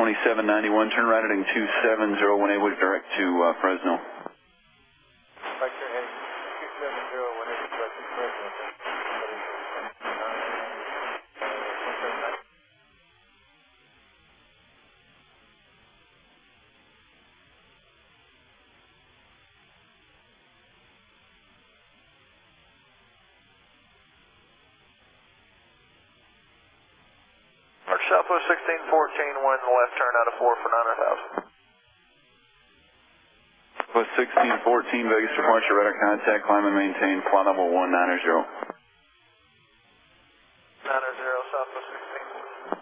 2791, turn right heading 27018 with direct to Fresno. Vector heading 27018 direct to Fresno. March Southwest 1614, wind left turn out of 4 for 9,000. Southwest 1614, Vegas departure, radar contact, climb and maintain, flight level 190. 90 Southwest 16.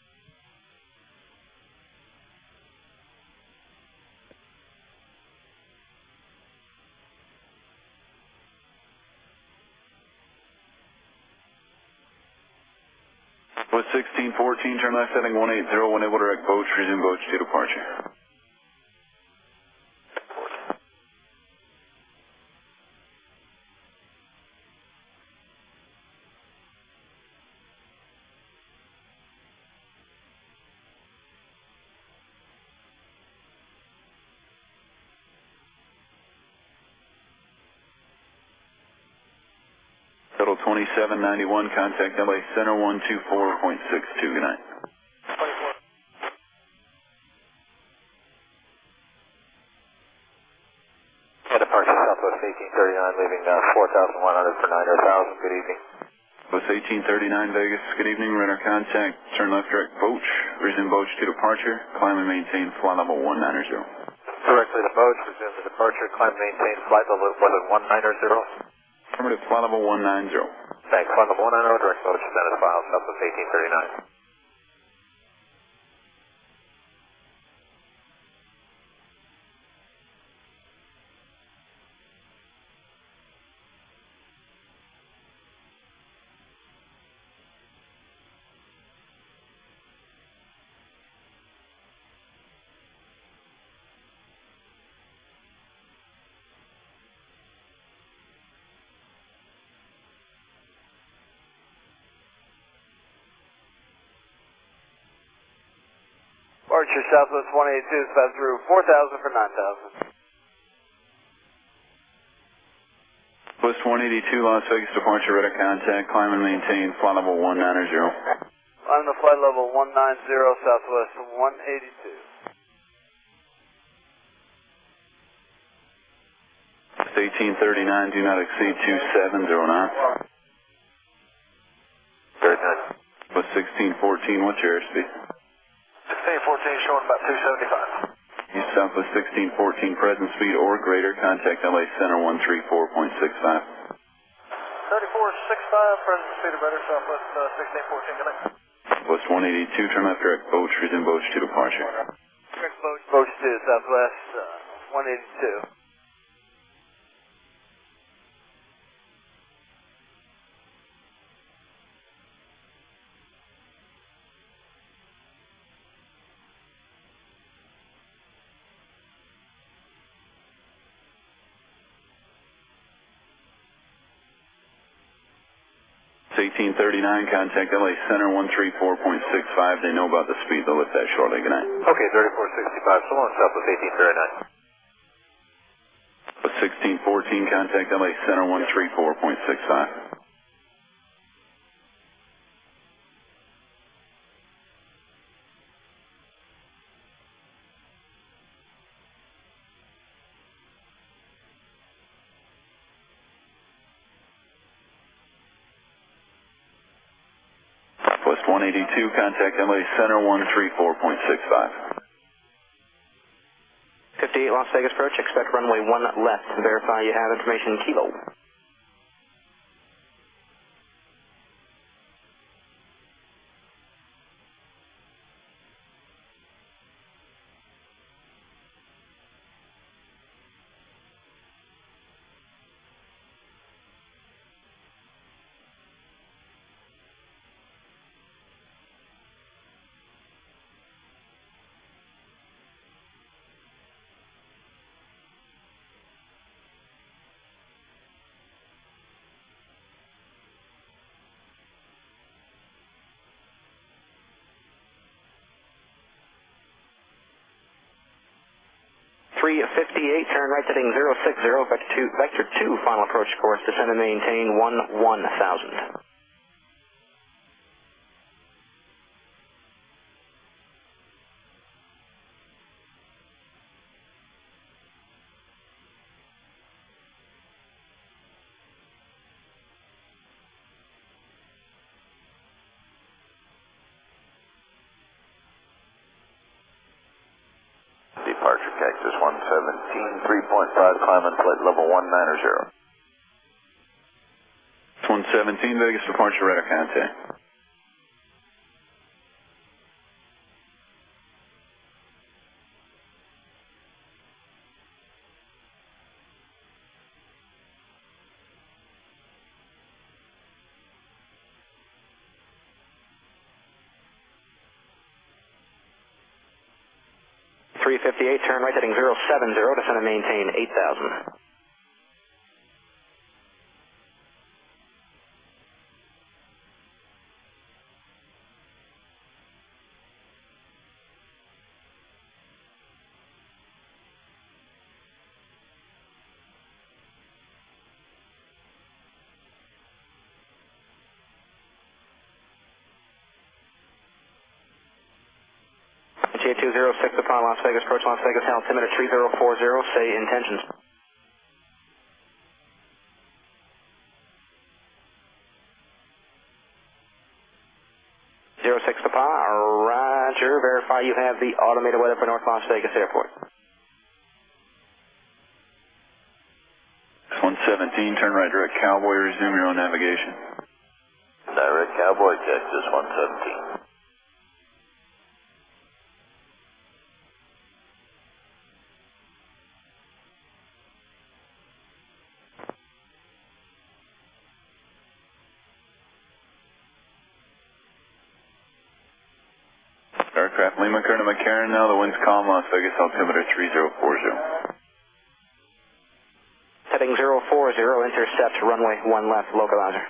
Southwest 1614, turn left heading 180, enable direct Boach, resume Boach to departure. Total 2791, contact LA Center 124.62, good night. 24. Departure Southwest 1839, leaving 4,100 for 9,000. Good evening. Southwest 1839, Vegas, good evening, radar contact, turn left direct Boach, resume Boach to departure, climb and maintain, flight level 190. Directly to Boach, resume the departure, climb, maintain, flight level, was it 190? Affirmative, flight level 190. Thanks, flight level 190, direct Boach, status file, Southwest 1839. Departure Southwest 182, fast through 4,000 for 9,000. Southwest 182, Las Vegas departure, radar contact, climb and maintain, flight level 190. I'm the flight level 190, Southwest 182. 1839, do not exceed 2709. Very good. Southwest 1614, what's your airspeed? 1614 showing about 275. East Southwest 1614, present speed or greater, contact LA Center 134.65. 3465, present speed or better, Southwest 1614, good night. Southwest 182, turn left direct Boach, resume Boach to departure. Direct Boach. Boach 2, Southwest 182. It's 1839, contact LA Center 134.65. They know about the speed, they'll lift that shortly. Good night. Okay, 3465, so long, Southwest 1839. 1614, contact LA Center 134.65. Southwest 182, contact LA Center 134.65. 58 Las Vegas approach, expect runway 1 left. Verify you have information Kilo. 358, turn right heading 060, vector 2, final approach course, descend and maintain 11,000. Departure Cactus 117, 3.5, climbing flight level 190. 117 Vegas departure, radar contact. Turn right heading 070, descend and maintain 8,000. J206 upon Las Vegas, approach Las Vegas, altimeter 3040, say intentions. Roger, verify you have the automated weather for North Las Vegas Airport. 117, turn right direct Cowboy, resume your own navigation. Direct Cowboy, Texas 117. Aircraft Lima, Curtin McCarran now, the wind's calm, Las Vegas, altimeter 3040. Heading 040, intercept runway 1 left, localizer.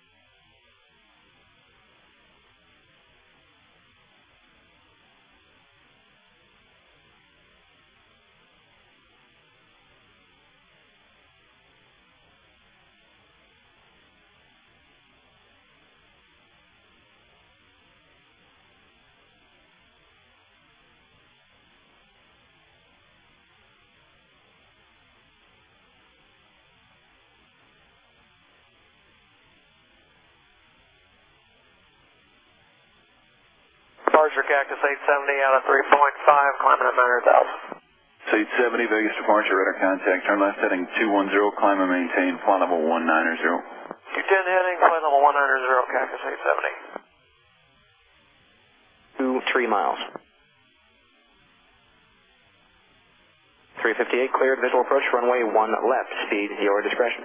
Departure Cactus 870 out of 3.5, climbing at 900,000. 870 Vegas departure, radar contact, turn left heading 210, climb and maintain, flight level 190. 210 heading, flight level 190, Cactus 870. 3 miles. 358 cleared, visual approach, runway 1 left, speed your discretion.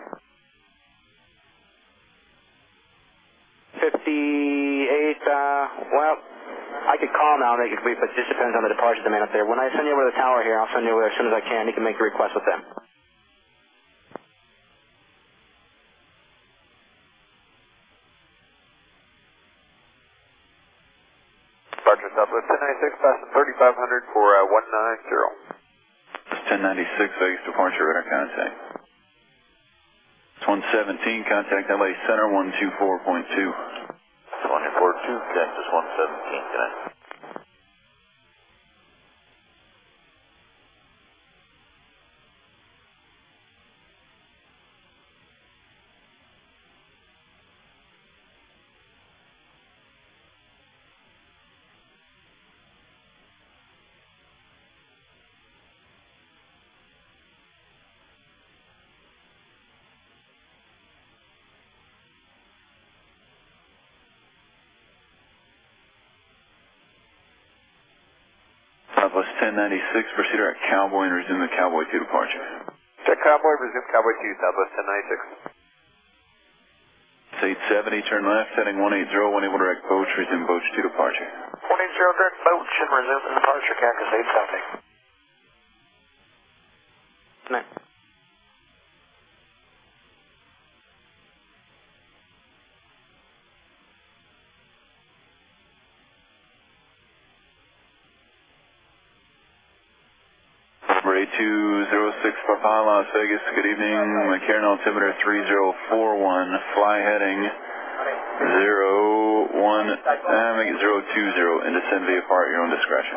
58, well, I could call now, but it just depends on the departure demand up there. When I send you over to the tower here, I'll send you over there as soon as I can. You can make the request with them. Departure Southwest 1096, passing 3500 for 190. 1096 Vegas departure, radar contact. 117, contact LA Center 124.2. 24.2, Cactus 117, connect. Southwest 1096, proceed at Cowboy and resume the Cowboy 2 departure. Check Cowboy, resume Cowboy 2, Southwest 1096. 870, turn left, heading 180, when able direct Boach, resume Boach 2 departure. 180 direct Boach and resume the departure, Cactus 870. Nice. Ray 206 Papa, Las Vegas, good evening. McCarran altimeter 3041, fly heading make it 020 and descend via part your own discretion.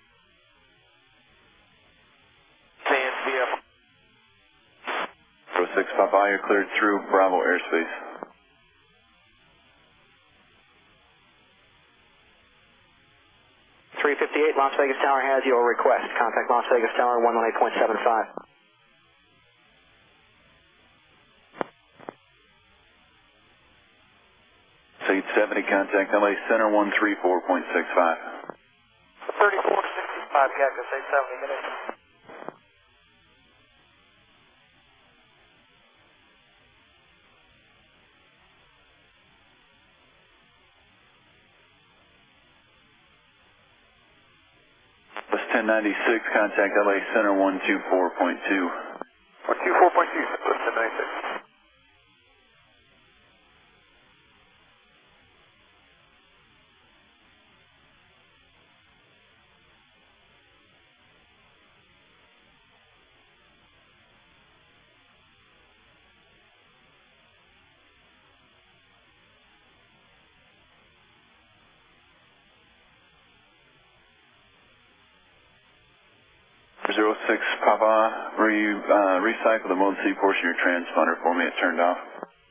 Descend via 06 Papa, you're cleared through Bravo airspace. Las Vegas Tower has your request. Contact Las Vegas Tower 118.75. Seat 70, contact LA Center 134.65. 3465, Cactus 870, minutes. Bus 1096, contact LA Center 124.2. 124.2, Bus 1096. For 06 Papa, recycle the mode C portion of your transponder for me. It turned off.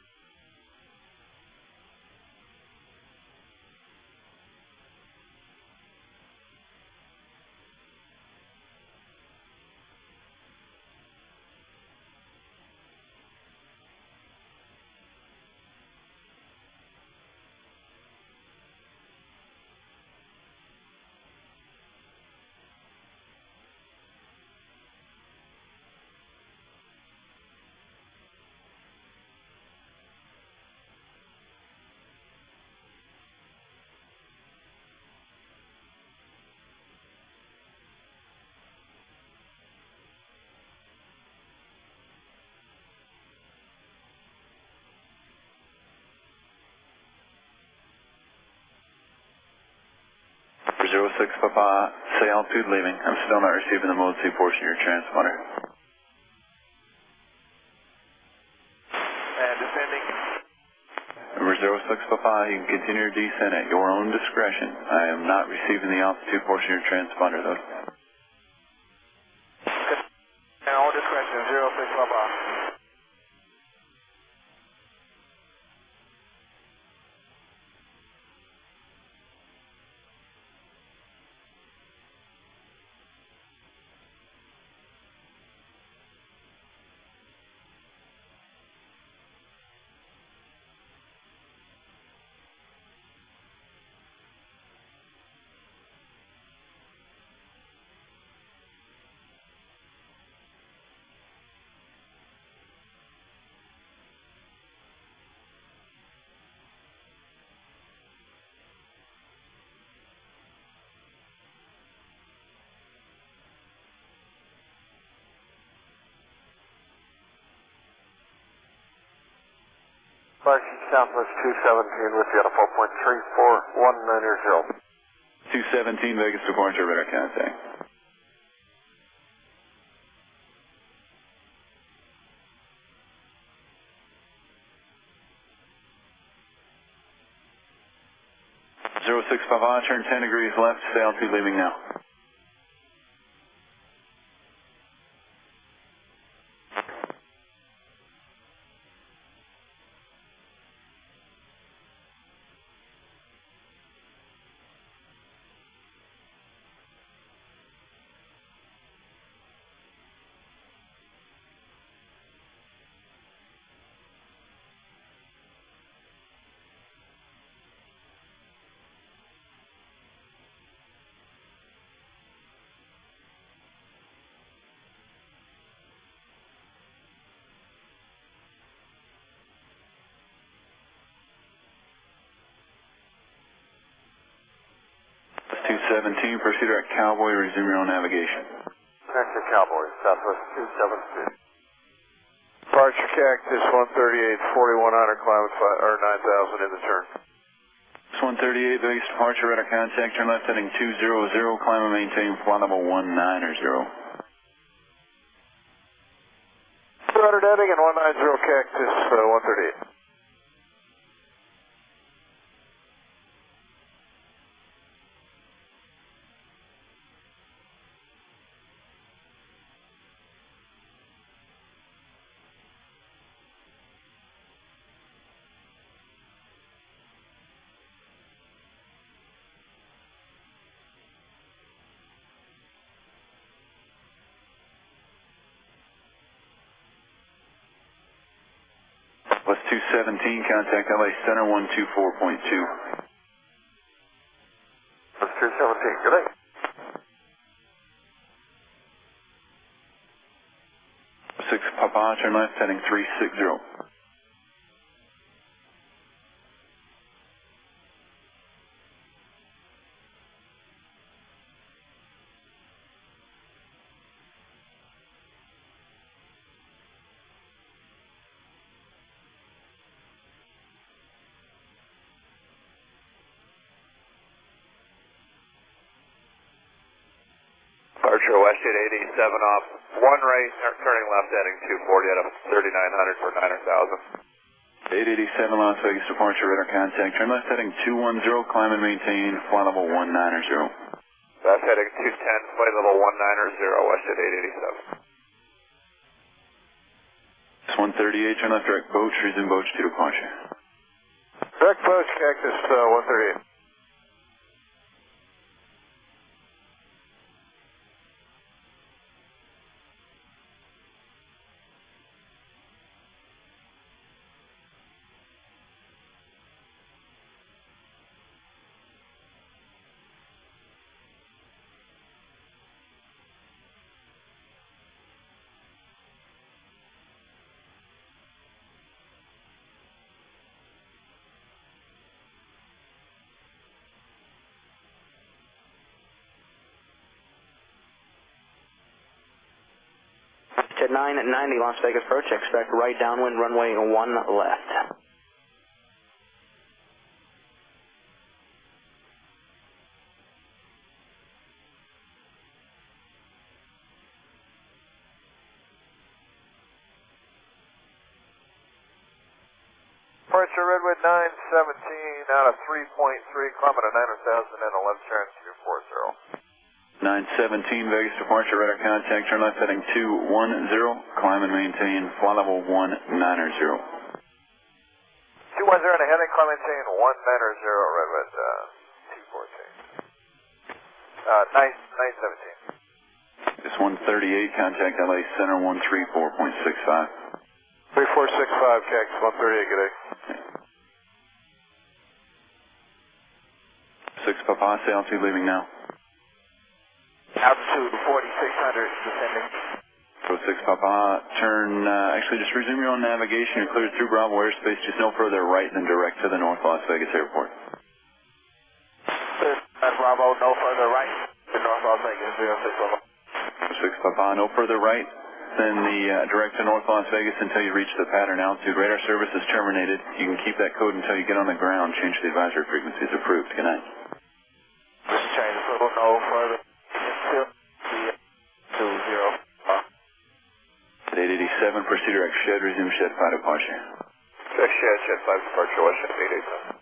For 06 Papa, say altitude leaving. I'm still not receiving the mode C portion of your transponder. And descending. For 06 Papa, you can continue your descent at your own discretion. I am not receiving the altitude portion of your transponder though. And all discretion, 06 Papa. Flagship Southwest 217 with you on a 4.34190. 217 Vegas departure, radar contact. Zero 06 Papa, turn 10 degrees left, stay altitude leaving now. That's 217, proceed at Cowboy, resume your own navigation. Connector Cowboy, Southwest 217. Departure Cactus 138, 4100, climb at 9,000 in the turn. 138 Vegas departure, radar contact, turn left heading 200, climb and maintain flight level 190. 200 heading and 190 Cactus 138. West 217, contact LA Center 124.2. West 217, good day. 6 Papa, turn left, heading 360. Departure West 887 off, 1 right, turning left heading 240 out of 3900 for 900,000. 887 Las Vegas departure, radar contact, turn left heading 210, climb and maintain, flight level 190. Left heading 210, flight level 190, West 887. 138, turn left direct Boach, resume Boach to departure. Direct Boach, Cactus 138. At 990 Las Vegas approach, expect right downwind, runway 1 left. Departure Redwood 917 out of 3.3, climb at 900,000 and a left turn 240. 917 Vegas departure, radar contact, turn left heading 210, climb and maintain, flight level 190. 210 and a heading, climb maintain 190, Redwood 214. 917. This 138, contact LA Center 134.65. 3465, Cactus 138, good day. 6 Papa, say altitude leaving now. Altitude 4600, descending. So 6 Papa, turn, actually just resume your own navigation. You're cleared through Bravo airspace, just no further right than direct to the North Las Vegas Airport. Bravo, no further right to North Las Vegas, 06 6 Papa, no further right than the direct to North Las Vegas until you reach the pattern altitude. Radar service is terminated. You can keep that code until you get on the ground. Change the advisory frequencies approved. Good night. Just change the swivel, no further. At 887, proceed direct shed, resume shed 5 departure. Direct shed 5 departure, West 887.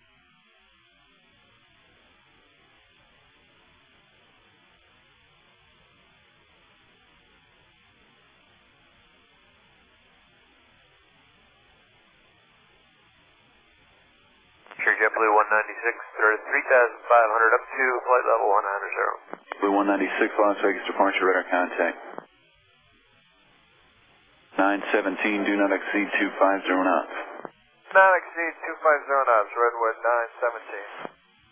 Sure, JetBlue 196, 3,500 up to flight level 190. Blue 196, Las Vegas departure, radar contact. 917, do not exceed 250 knots. Not exceed 250 knots, Redwood 917.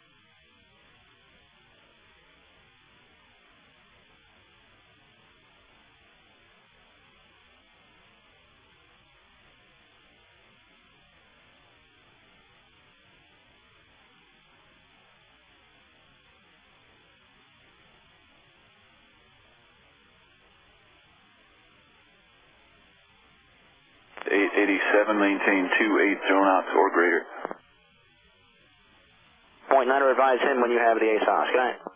At 887, maintain 280 knots or greater. Point 9 to advise him when you have the ASOS. Good night.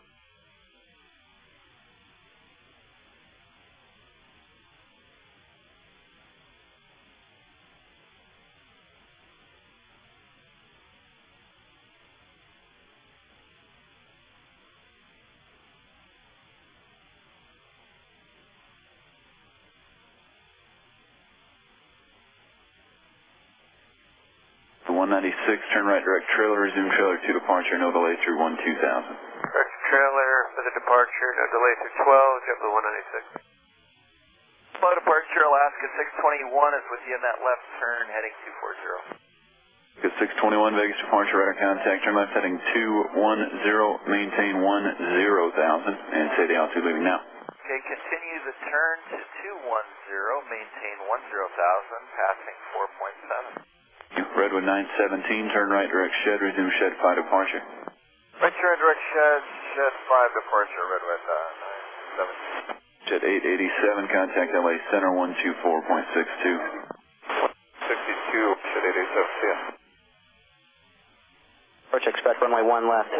196, turn right direct trailer, resume trailer to departure, no delay through 12000. Direct trailer for the departure, no delay through 12, JetBlue 196. Slow departure, Alaska 621 is with you in that left turn, heading 240. Good 621, Vegas departure, radar contact, turn left heading 210, maintain 10,000, and say the altitude leaving now. Okay, continue the turn to 210, maintain 10,000, passing 4.7. Redwood 917, turn right direct shed, resume shed 5 departure. Right turn, direct shed 5 departure, Redwood 917. Jet 887, contact LA Center 124.62. 62, Jet 887, see ya. Approach expect runway 1 left.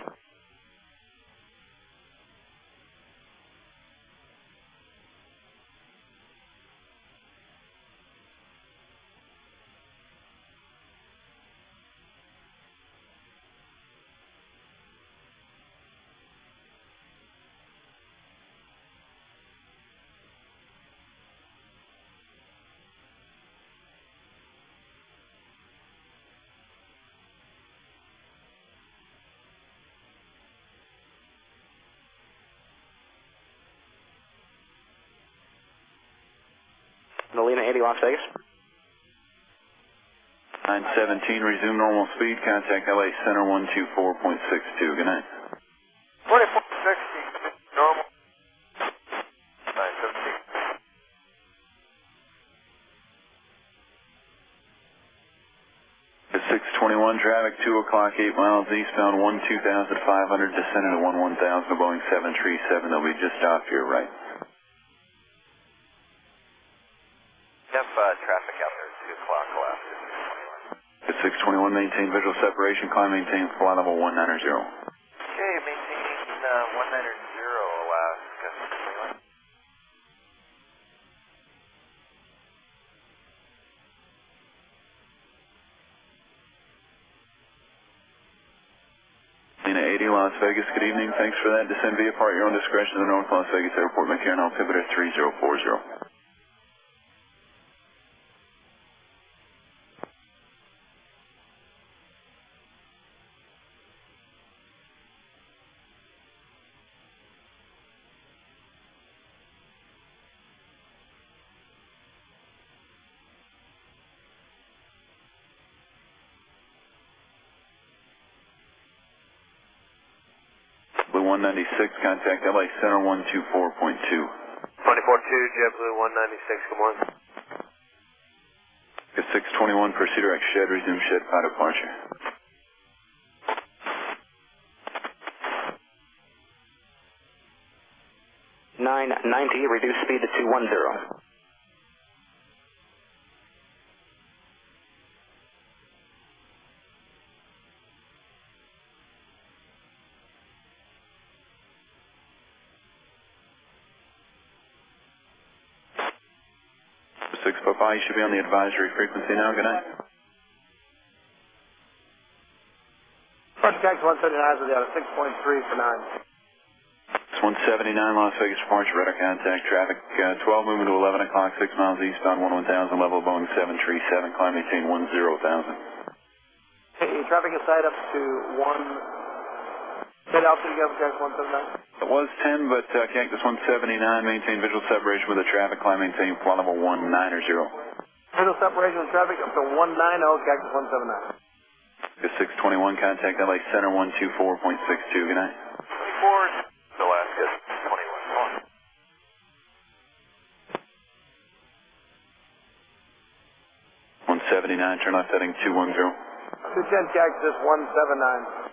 Nolina 80, Las Vegas. 917, resume normal speed, contact LA Center 124.62. Good night. 2460, normal. 917. The 621 traffic, 2 o'clock, 8 miles eastbound, 12,500, descending to 11,000, Boeing 737. They'll be just off your right. Traffic out there at 2 o'clock, Alaska 621. The 621, maintain visual separation, climb, maintain flight level 190. Okay, maintaining 190, Alaska 621. Lena 80, Las Vegas, good evening. Thanks for that. Descend via part your own discretion to the North Las Vegas Airport, McCarran, altimeter 3040. Blue 196, contact LA Center 124.2. 242, JetBlue 196, good morning. The 621, proceed direct shed, resume shed 5 departure. $990, reduce speed to 210. Papa, you should be on the advisory frequency now. Good night. Departure tax 179 with you at 6.3 for 9. It's 179 Las Vegas departure, radar contact, traffic 12 moving to 11 o'clock, 6 miles eastbound, 11,000, level Boeing 737, climb maintain 10,000. Hey, traffic inside up to 1, head altitude again, tax 179. It was 10, but Cactus 179, maintain visual separation with the traffic, climb maintain flight level 190. Visual separation with traffic up to 190, Cactus 179. The 621, contact LA Center 124.62. Good night. 24, Alaska 21. 179, turn left heading 210. 210, Cactus 179.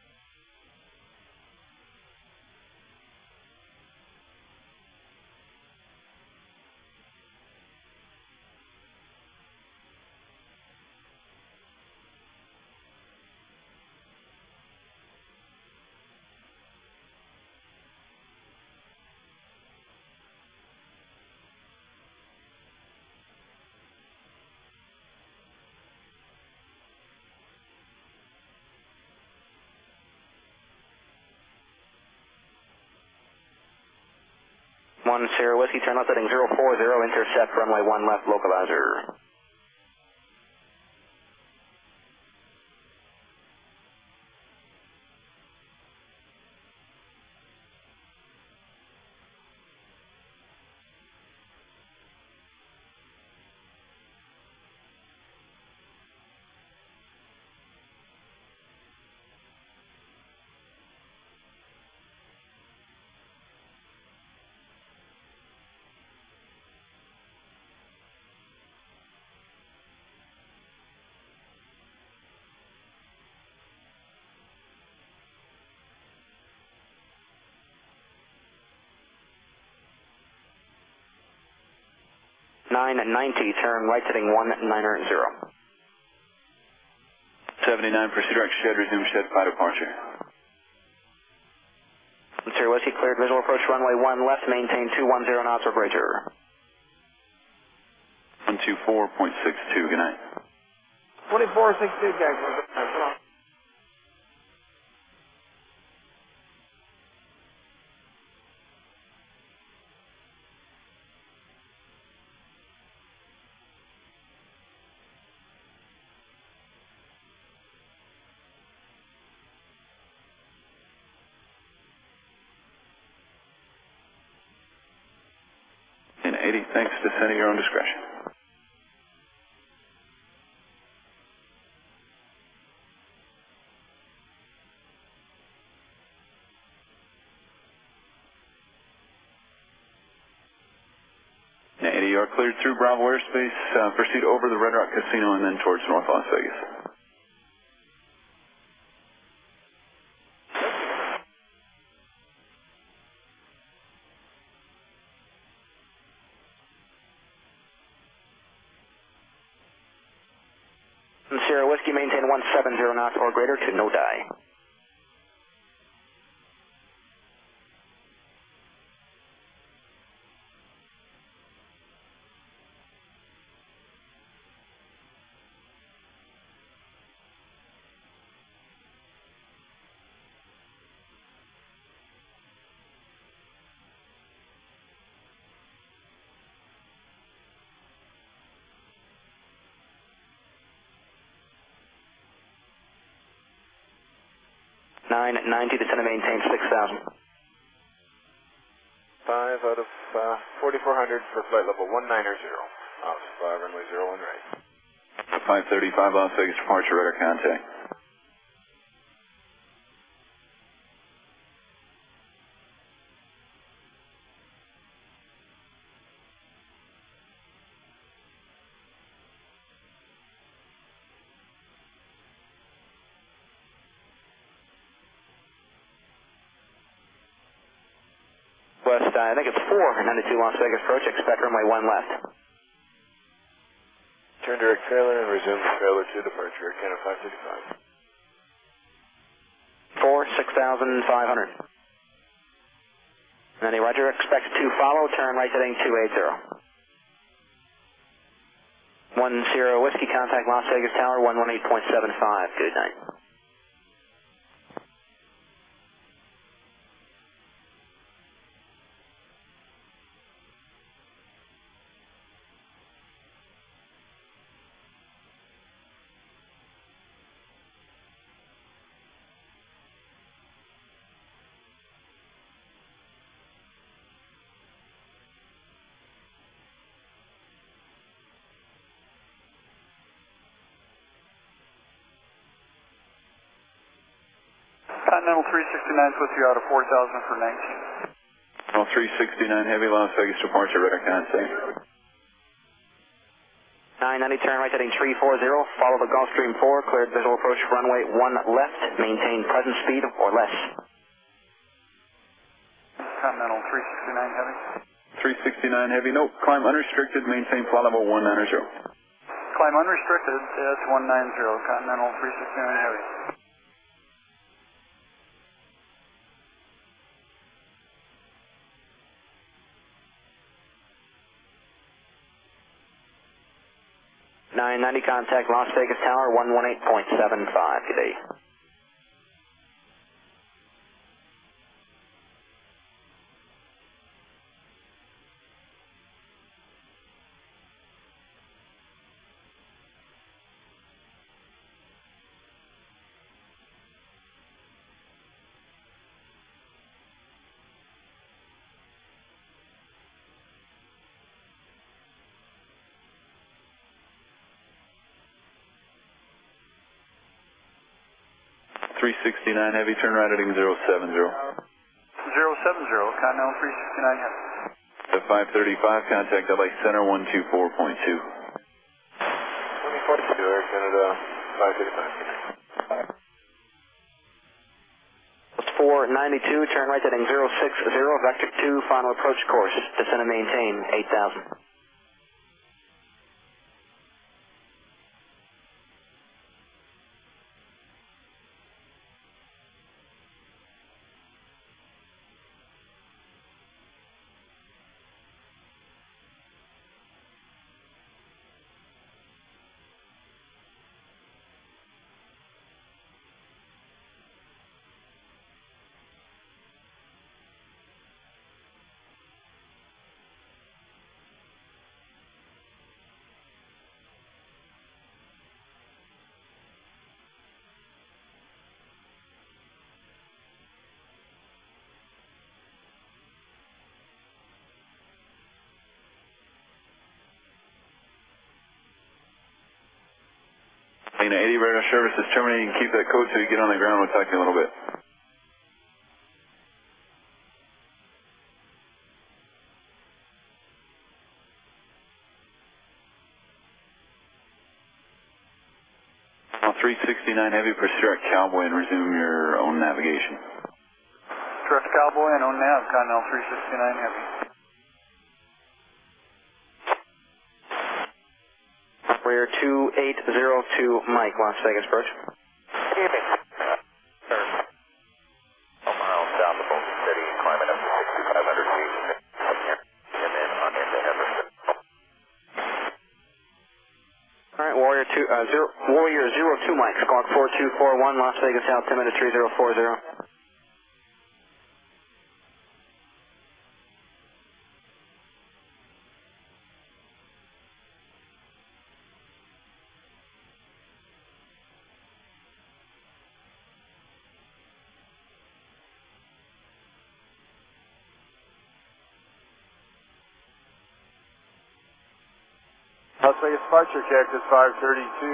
One Sierra Whiskey, turn left heading 040, intercept runway 1 left, localizer. 990, turn right heading 190. 79, proceed direct shed, resume shed 5 departure. Sierra Whiskey cleared, visual approach runway 1 left, maintain 210 knots or greater. 124.62, good night. 2462, Jackson. In 80, thanks, descend at your own discretion. In 80, you are cleared through Bravo airspace. Proceed over the Red Rock Casino and then towards North Las Vegas. Sierra Whiskey, maintain 170 knots or greater to no die. $990, descend and maintain 6,000. 5 out of 4400 for flight level 190. Off 5 runway 01 right. 535 Las Vegas departure, radar contact. West, I think it's 492 Las Vegas approach, expect runway 1 left. Turn direct trailer and resume the trailer to departure. Canada 535. 6,500. Nanny Roger, expect to follow, turn right heading 280. 10 Whiskey, contact Las Vegas Tower 118.75, good night. Continental 369 puts you out of 4,000 for 19. Well, 369 Heavy Las Vegas departure, radar contact. 990, turn right heading 340, follow the Gulfstream 4, cleared visual approach runway 1 left, maintain present speed or less. Continental 369 Heavy. 369 Heavy, no, climb unrestricted, maintain flight level 190. Climb unrestricted, that's 190, Continental 369 Heavy. $990, contact Las Vegas Tower 118.75 today. $369 Heavy, turn right heading 070. 070, Continental 369 Heavy. The 535, contact LA Center 124.2. 2042, Air Canada 535. It's 492, turn right heading 060, vector 2, final approach course, descend and maintain 8,000. 80 radar service is terminated. You can keep that code till you get on the ground. We'll talk to you in a little bit. Well, 369 Heavy, proceed at Cowboy and resume your own navigation. Direct Cowboy and own nav, Continental 369 Heavy. Rear 2802 Mike, Las Vegas approach. Good evening. Sir. 1 mile south of Boulder City, climbing up to 6,500 feet from here, and then on into Everson. Alright, Warrior 02 Mike, squawk 4241, Las Vegas altimeter 3040. Las Vegas departure, Cactus 532,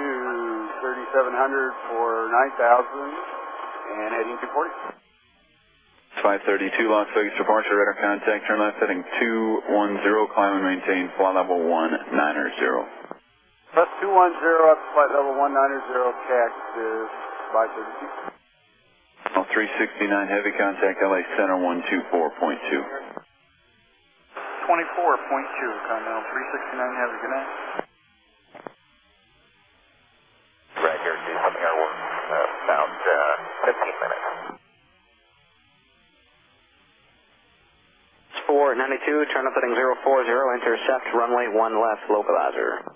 3700 for 9,000, and heading 240. 532 Las Vegas departure, radar contact, turn left heading 210, climb and maintain flight level 190. Plus 210 up to flight level 190, Cactus 532. 369 Heavy, contact LA Center 124.2. 24.2, Continental 369 Heavy, good night. Right here, do something our work about 15 minutes. 492, turn up heading 040, intercept runway 1 left, localizer.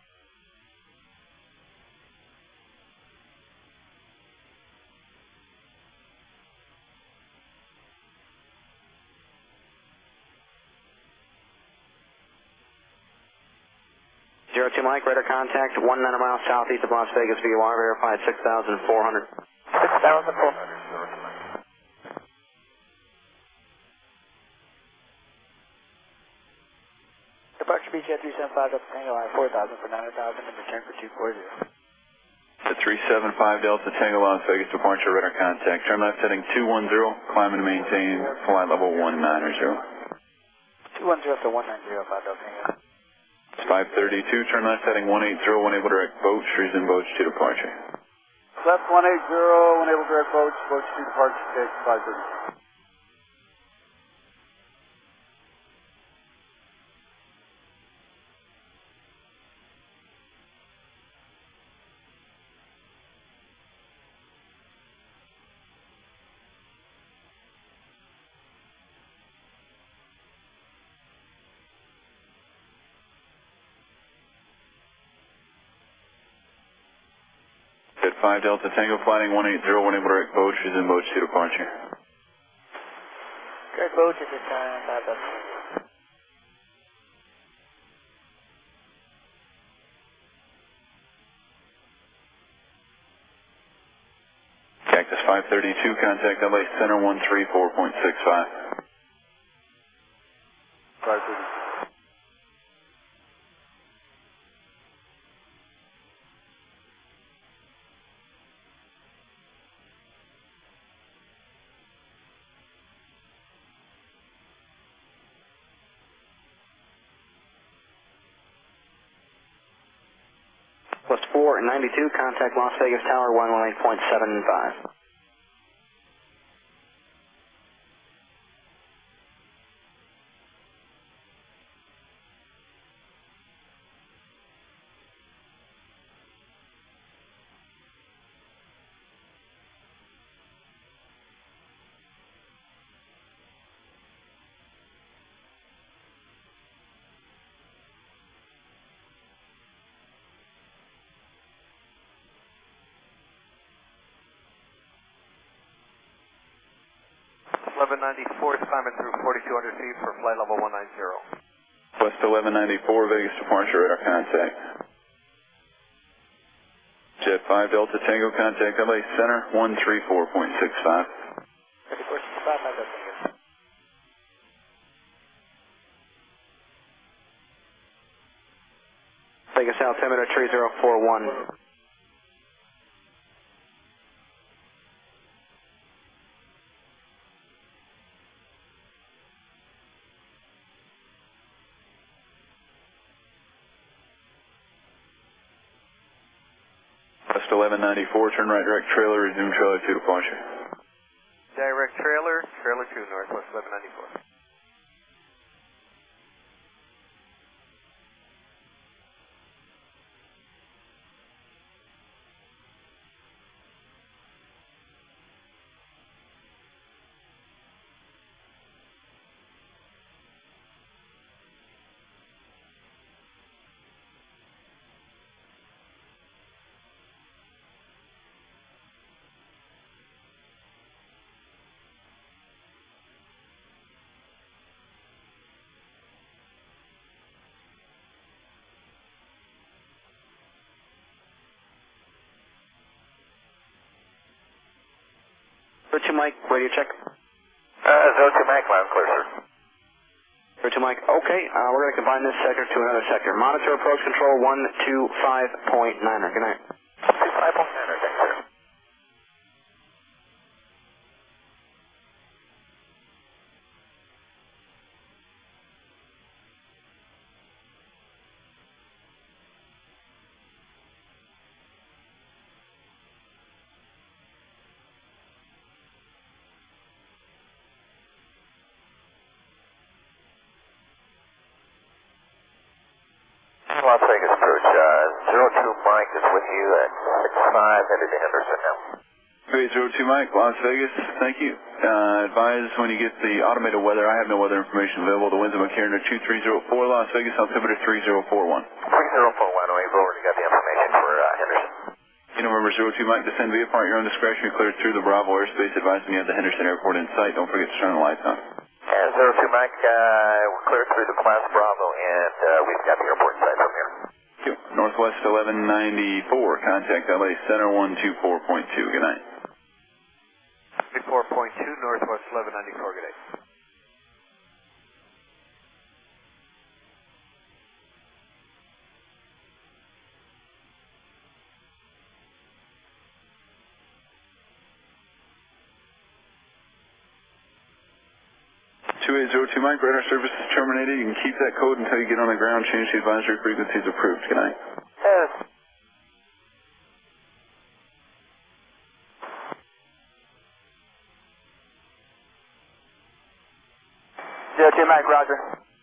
Mike, radar contact, 19 miles southeast of Las Vegas, VOR, verified 6,400. 6,400. Departure Beachhead 375 Delta Tango, line 4,000 for 9,000 and return for 240. The 375 Delta Tango, Las Vegas departure, radar contact, turn left heading 210, climb and maintain flight level 190. 210 to 190, 5 Delta Tango. 532, turn left heading 180, enable direct boats, resume boats to departure. Left 180, enable direct boats, boats to departure, Cactus 532. At 5 Delta Tango, flying 180, enable direct boats, resume boats to departure. Direct boats at this time, 5 Delta Tango. Cactus 532, contact LA Center 134.65. 532. Plus 492, contact Las Vegas Tower 118.75. Climbing through 4,200 feet for flight level 190. West 1194, Vegas departure, radar contact. Jet 5 Delta Tango, contact LA Center 134.65. 3465, 5 Delta Tango. Vegas altimeter 3041. 1194, turn right direct trailer, resume trailer 2 departure. Direct trailer, trailer 2, Northwest 1194. Zero 2 Mike, radio check. 02 Mike, loud and clear, sir. Zero 2 Mike, okay, we're going to combine this sector to another sector. Monitor approach control 125.9er. Good night. 25.9er, thanks, sir. Las Vegas approach, 02 Mike is with you at 65, headed to Henderson now. Okay, 02 Mike, Las Vegas, thank you. Advise when you get the automated weather. I have no weather information available. The winds of McCarran are 2304, Las Vegas, altimeter 3041. 3041, we've already got the information for Henderson. November 02 Mike, descend via part your own discretion. You're cleared through the Bravo airspace. Advise when you have the Henderson Airport in sight. Don't forget to turn the lights on. And 02 Mike, we're cleared through the Class Bravo, and we've got the airport in sight from here. Northwest 1194, contact LA Center 124.2. Good night. 4.2, Northwest 1194, good day. Mike, radar service is terminated. You can keep that code until you get on the ground. Change the advisory frequencies approved. Good night. Zero 2 Mike, roger.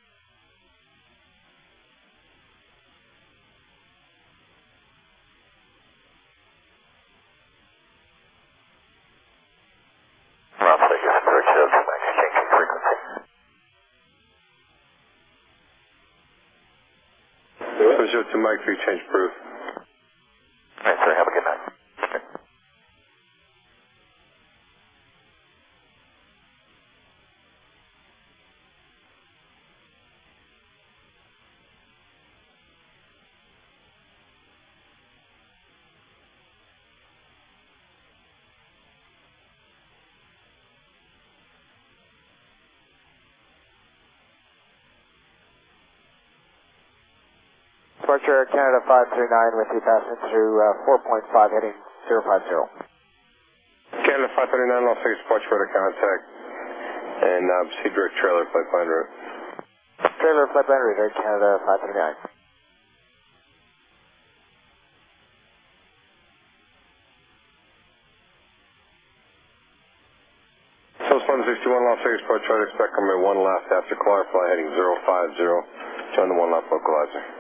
Las Vegas approach, 02 Mike, changing frequency. So 02 Mike, 3 change proof. All right, sir, have a good night. Departure Canada 539 with you passing through 4.5 heading 050. Canada 539, Las Vegas departure for contact. And proceed direct trailer, flightline route. Trailer flightline route, Canada 539. South 161, Las Vegas departure, try to expect runway 1 left after Clarify heading 050. Join the 1 left localizer.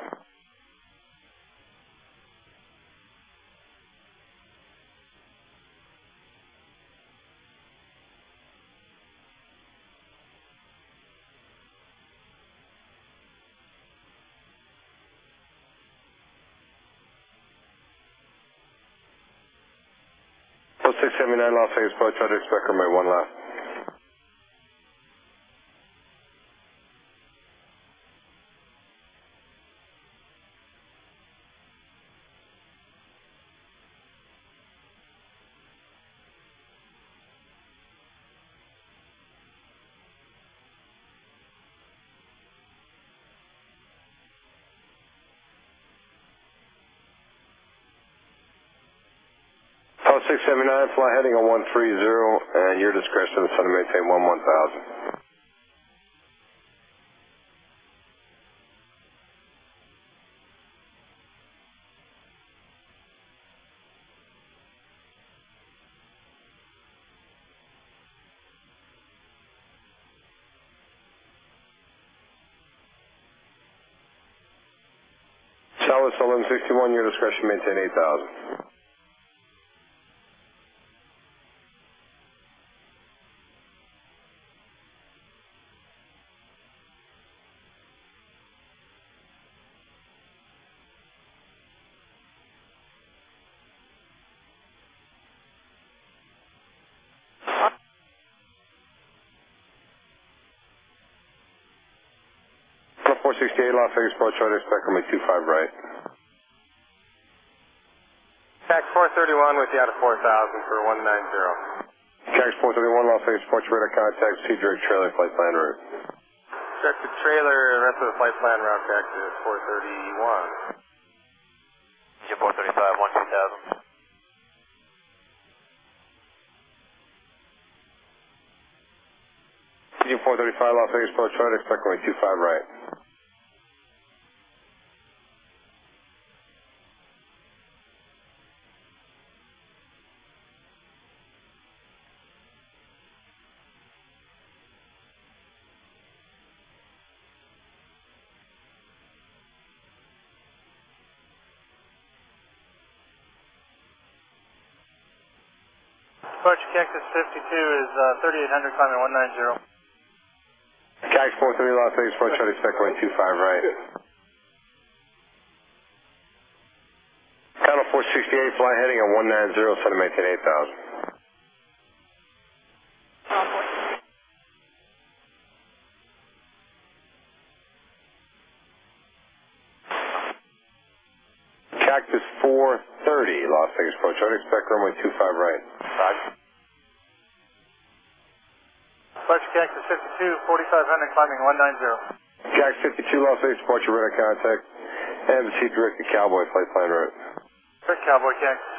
So 679 Las Vegas approach, try to expect runway 1 left. Oh, 679, fly heading on 130, and your discretion is to maintain 1000. Southwest 1161, your discretion, maintain 8,000. On 468, Las Vegas approach radar spectrum at 25 right. Tax 431 with you out of 4,000 for 190. Tax 431, Las Vegas approach radar contact, see direct trailer flight plan route. Directed trailer, the rest of the flight plan route tax is 431. Engine 435, 12000. Engine 435, Las Vegas approach radar spectrum at 25 right. Departure Cactus 52 is 3800 climbing 190. Tax 430, Las Vegas approach radar spectrum at 25 right. Channel 468, fly heading at 190, set to maintain 8,000. Cactus 430, Las Vegas approach radar spectrum at 25 right. Departure Cactus 52, 4500 climbing 190. Cactus 52, Las Vegas approach radar contact, embassy directed Cowboy flight plan route. Direct Cowboy Cactus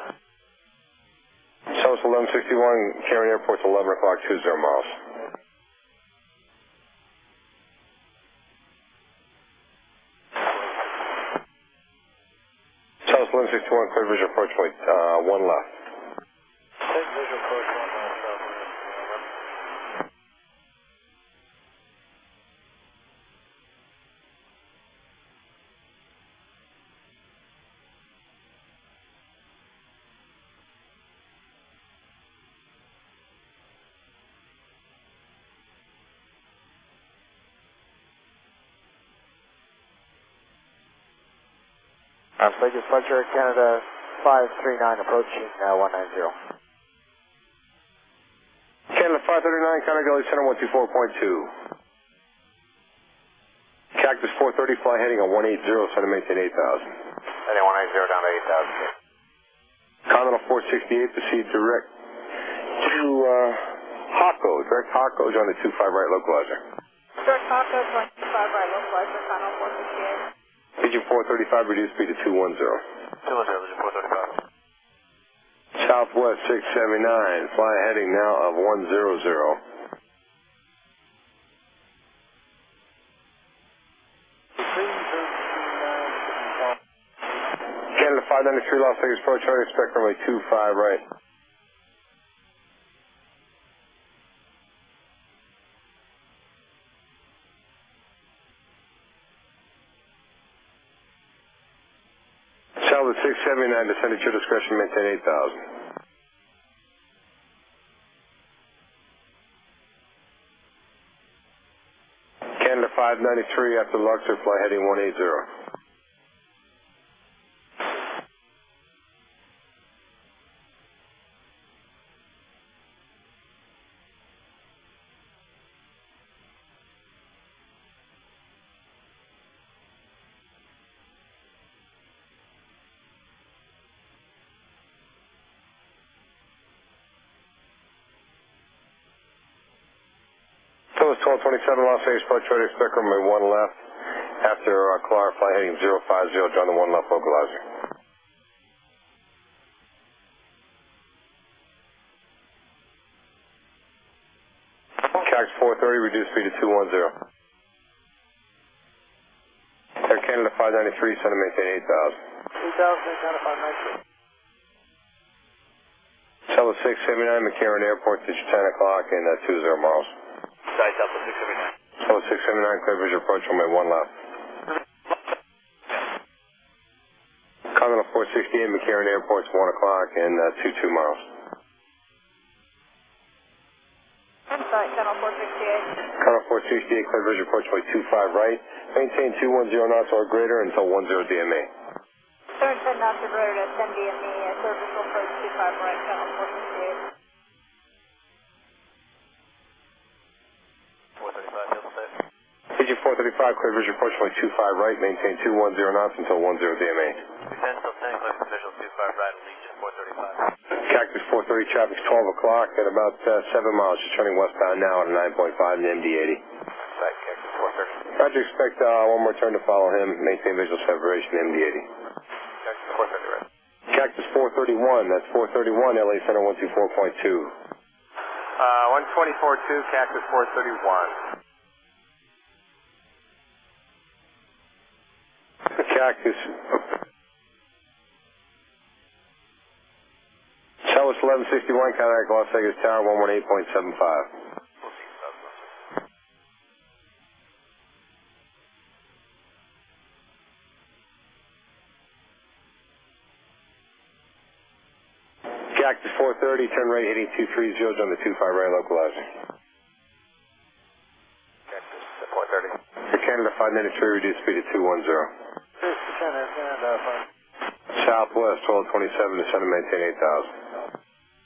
52. Southwest 1161, Cameron Airport to 11 o'clock, 20 miles. Southwest 1161, clear visual approach point, 1 left. Take visual approach 1 left. Vegas Fletcher, Canada 539, approaching 190. Canada 539, Conner Gully Center 124.2. Cactus 430, fly heading on 180, set to maintain 8,000. Heading 180 down to 8,000. Continental 468, proceed direct to Hako, direct Hako, join the 25 right localizer. Direct Hako, 25 right localizer, Final 468. Engine 435, reduce speed to 210. 210, Engine 435. Southwest 679, fly heading now of 100. Canada 593, Las Vegas approach radar spectrum at 25 right. Southwest 679, descend at your discretion, maintain 8,000. Canada 593, after Luxor, fly heading 180. Southwest 1227, Las Vegas approach radar spectrum at 1 left. After Clark, fly heading 050, join the 1 left localizer. Cactus 430, reduce speed to 210. Air Canada 593, send to maintain 8,000. 2,000, Canada 593. Southwest 679, McCarran Airport, to 10 o'clock and 20 miles. Side Southwest 679. Southwest 679, clear visual approach, runway 1 left. 468 McCarran Airport's 1 o'clock and 22 miles. Insight, Channel 468. Channel 468, clear visual approach way 25 right. Maintain 210 knots or greater until 10 DMA. Turn 10 knots or greater to 10 DME, service will approach 25 right, Channel 468. 435, Hilton Safe. PG 435, clear visual approach way 25 right. Maintain 210 knots until 10 DMA. 210 till 10, clear for visual 25 right, Legion 435. Cactus 430 traffic's 12 o'clock at about 7 miles. Just turning westbound now at a 9.5 in MD-80. Back, Cactus 430. Roger, expect one more turn to follow him. Maintain visual separation MD-80. Cactus 430 right. Cactus 431, that's 431, LA Center 124.2. 124.2, Cactus 431. Cactus. Southwest 1161, contact Las Vegas Tower 118.75. We'll see Southwest. Cactus 430, turn right heading 230 on the 25 right localizer. Cactus 430. For Canada 593, reduce speed to 210. Southwest 1227, descend and maintain 8,000.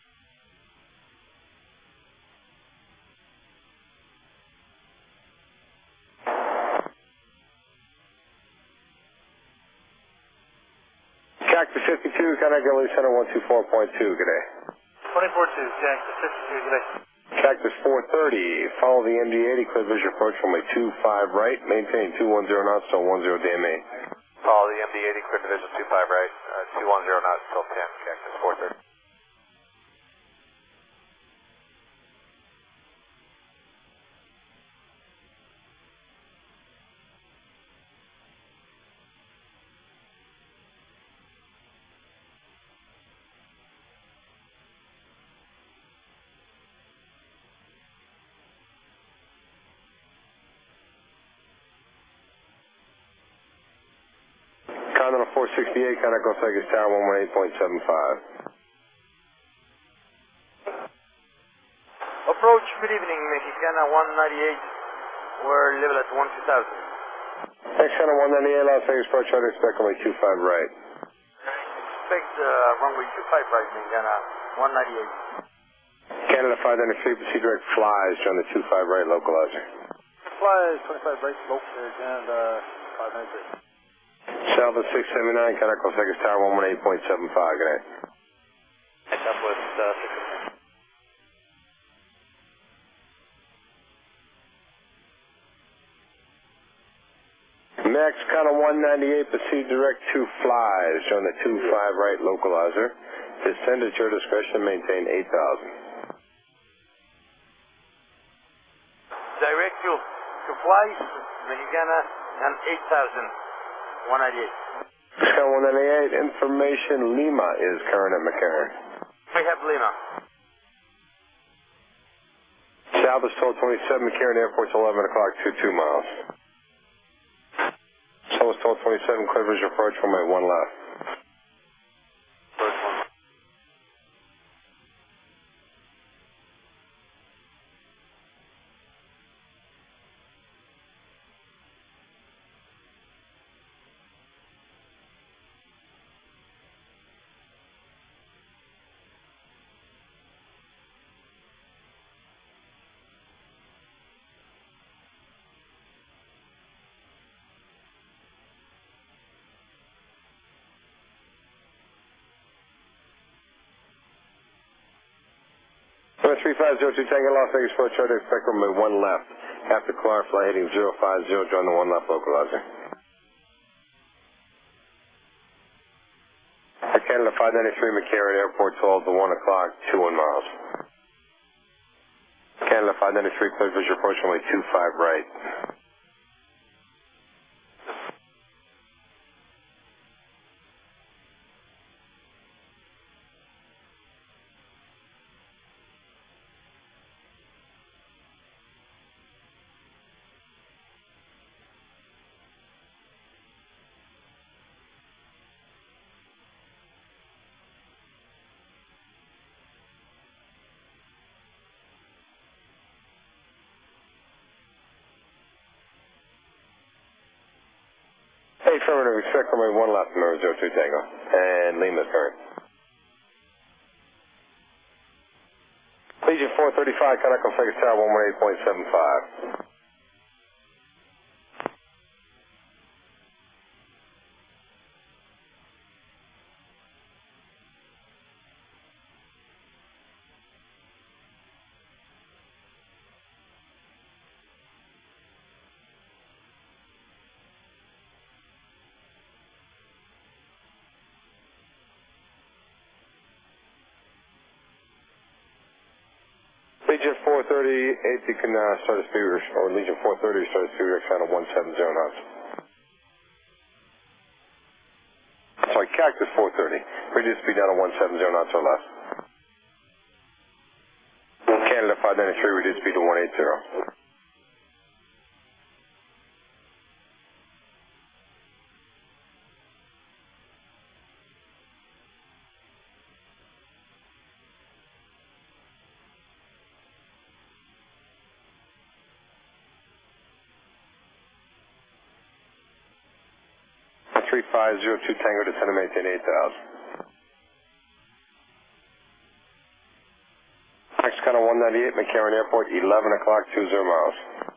Cactus 52, contact LA Center 124.2, good day. 24.2, Cactus 52, good day. Cactus 430, follow the MD-80, clear visual approach runway 25 right, maintain 210 knots till 10 DMA. Follow the MD-80, clear division 25 right, 210 knots till 10, Cactus 430. Continental 468, contact Las Vegas Tower 118.75. Approach, good evening, Mexicana 198. We're level at 12000. Mexicana 198, Las Vegas approach, try to expect only 25 right. Expect runway 25 right, Mexicana 198. Canada 593, proceed direct flies, join the 25 right localizer. Flies 25 right, local, Canada 593. Southwest 679, contact Las Vegas Tower 118.75, good night. Southwest 679. Mexicana 198, proceed direct to flies, join the 25 right localizer. Descend at your discretion, maintain 8,000. Direct to flies, Mexicana and 8000. 198. Mexicana 198, information Lima is current at McCarran. We have Lima. Southwest 1227, McCarran Airport's 11 o'clock, 22 miles. Southwest 1227, clear visual approach, runway 1 left. First one. Number 3502 Tango Las Vegas approach, try to expect runway 1 left. After Clark, fly heading 050, join the 1 left localizer. For Canada 593, McCarran Airport 12 to 1 o'clock, 21 miles. Canada 593, clear visual approach, runway 25 right. Affirmative, expect runway 1 left, number 02 Tango. And Lima, current. Legion 435, contact on Vegas Tower 118.75. Legion 430, you can start a speed, or Legion 430, start a speed reduction on 170 knots. Sorry, Cactus 430, reduce speed down to 170 knots or less. Canada 593, reduce speed to 180. Three 502 Tango, descend to maintain 8,000. Next kind of 198, McCarran Airport, 11 o'clock, 20 miles.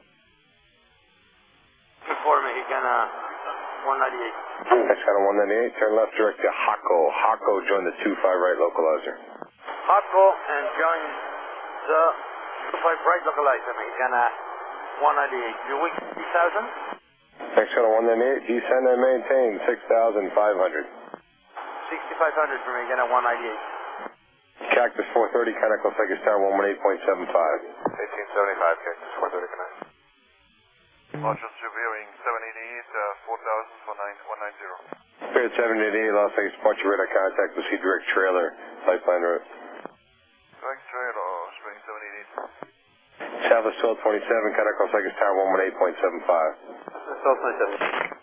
Before Mexicana 198. Next kind of 198, turn left direct to Jaco. Jaco, join the 25 right localizer. Jaco and join the 25 right localizer, Mexicana 198. Your week 6,000? Next kind of 198, descend and maintain 6,500. 6,500 for Mexicana 198. Cactus 430, Connect Los Vegas Tower 118.75. 1875, Cactus 430, connect. Launches reviewing 788, 4,000 for 190. Spirit 788, Las Vegas departure radar contact, proceed direct trailer, pipeline route. Direct trailer, Spring 788. Southwest 1227, Connect Los Vegas Tower 118.75. 1227.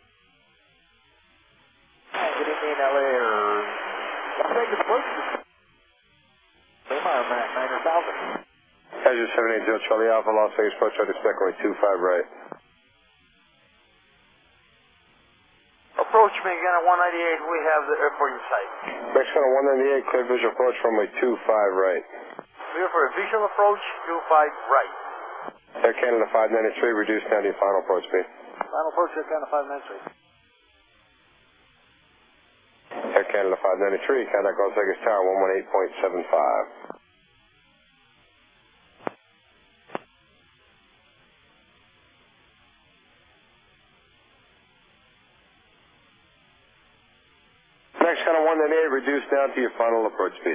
Good evening, LA or Las Vegas approach. Lima, Matt 9,000. Azure 780, Charlie Alpha, Las Vegas approach, right expect runway 25 right. Approach Mexicana 198, we have the airport in sight. Mexico 198, clear visual approach, runway 25 right. Clear for a visual approach, 25 right. Air Canada 593, reduce down to your final approach speed. Final approach, Air Canada 593. Air Canada 593, contact Las Vegas Tower 118.75. Next kind of 198, reduce down to your final approach speed.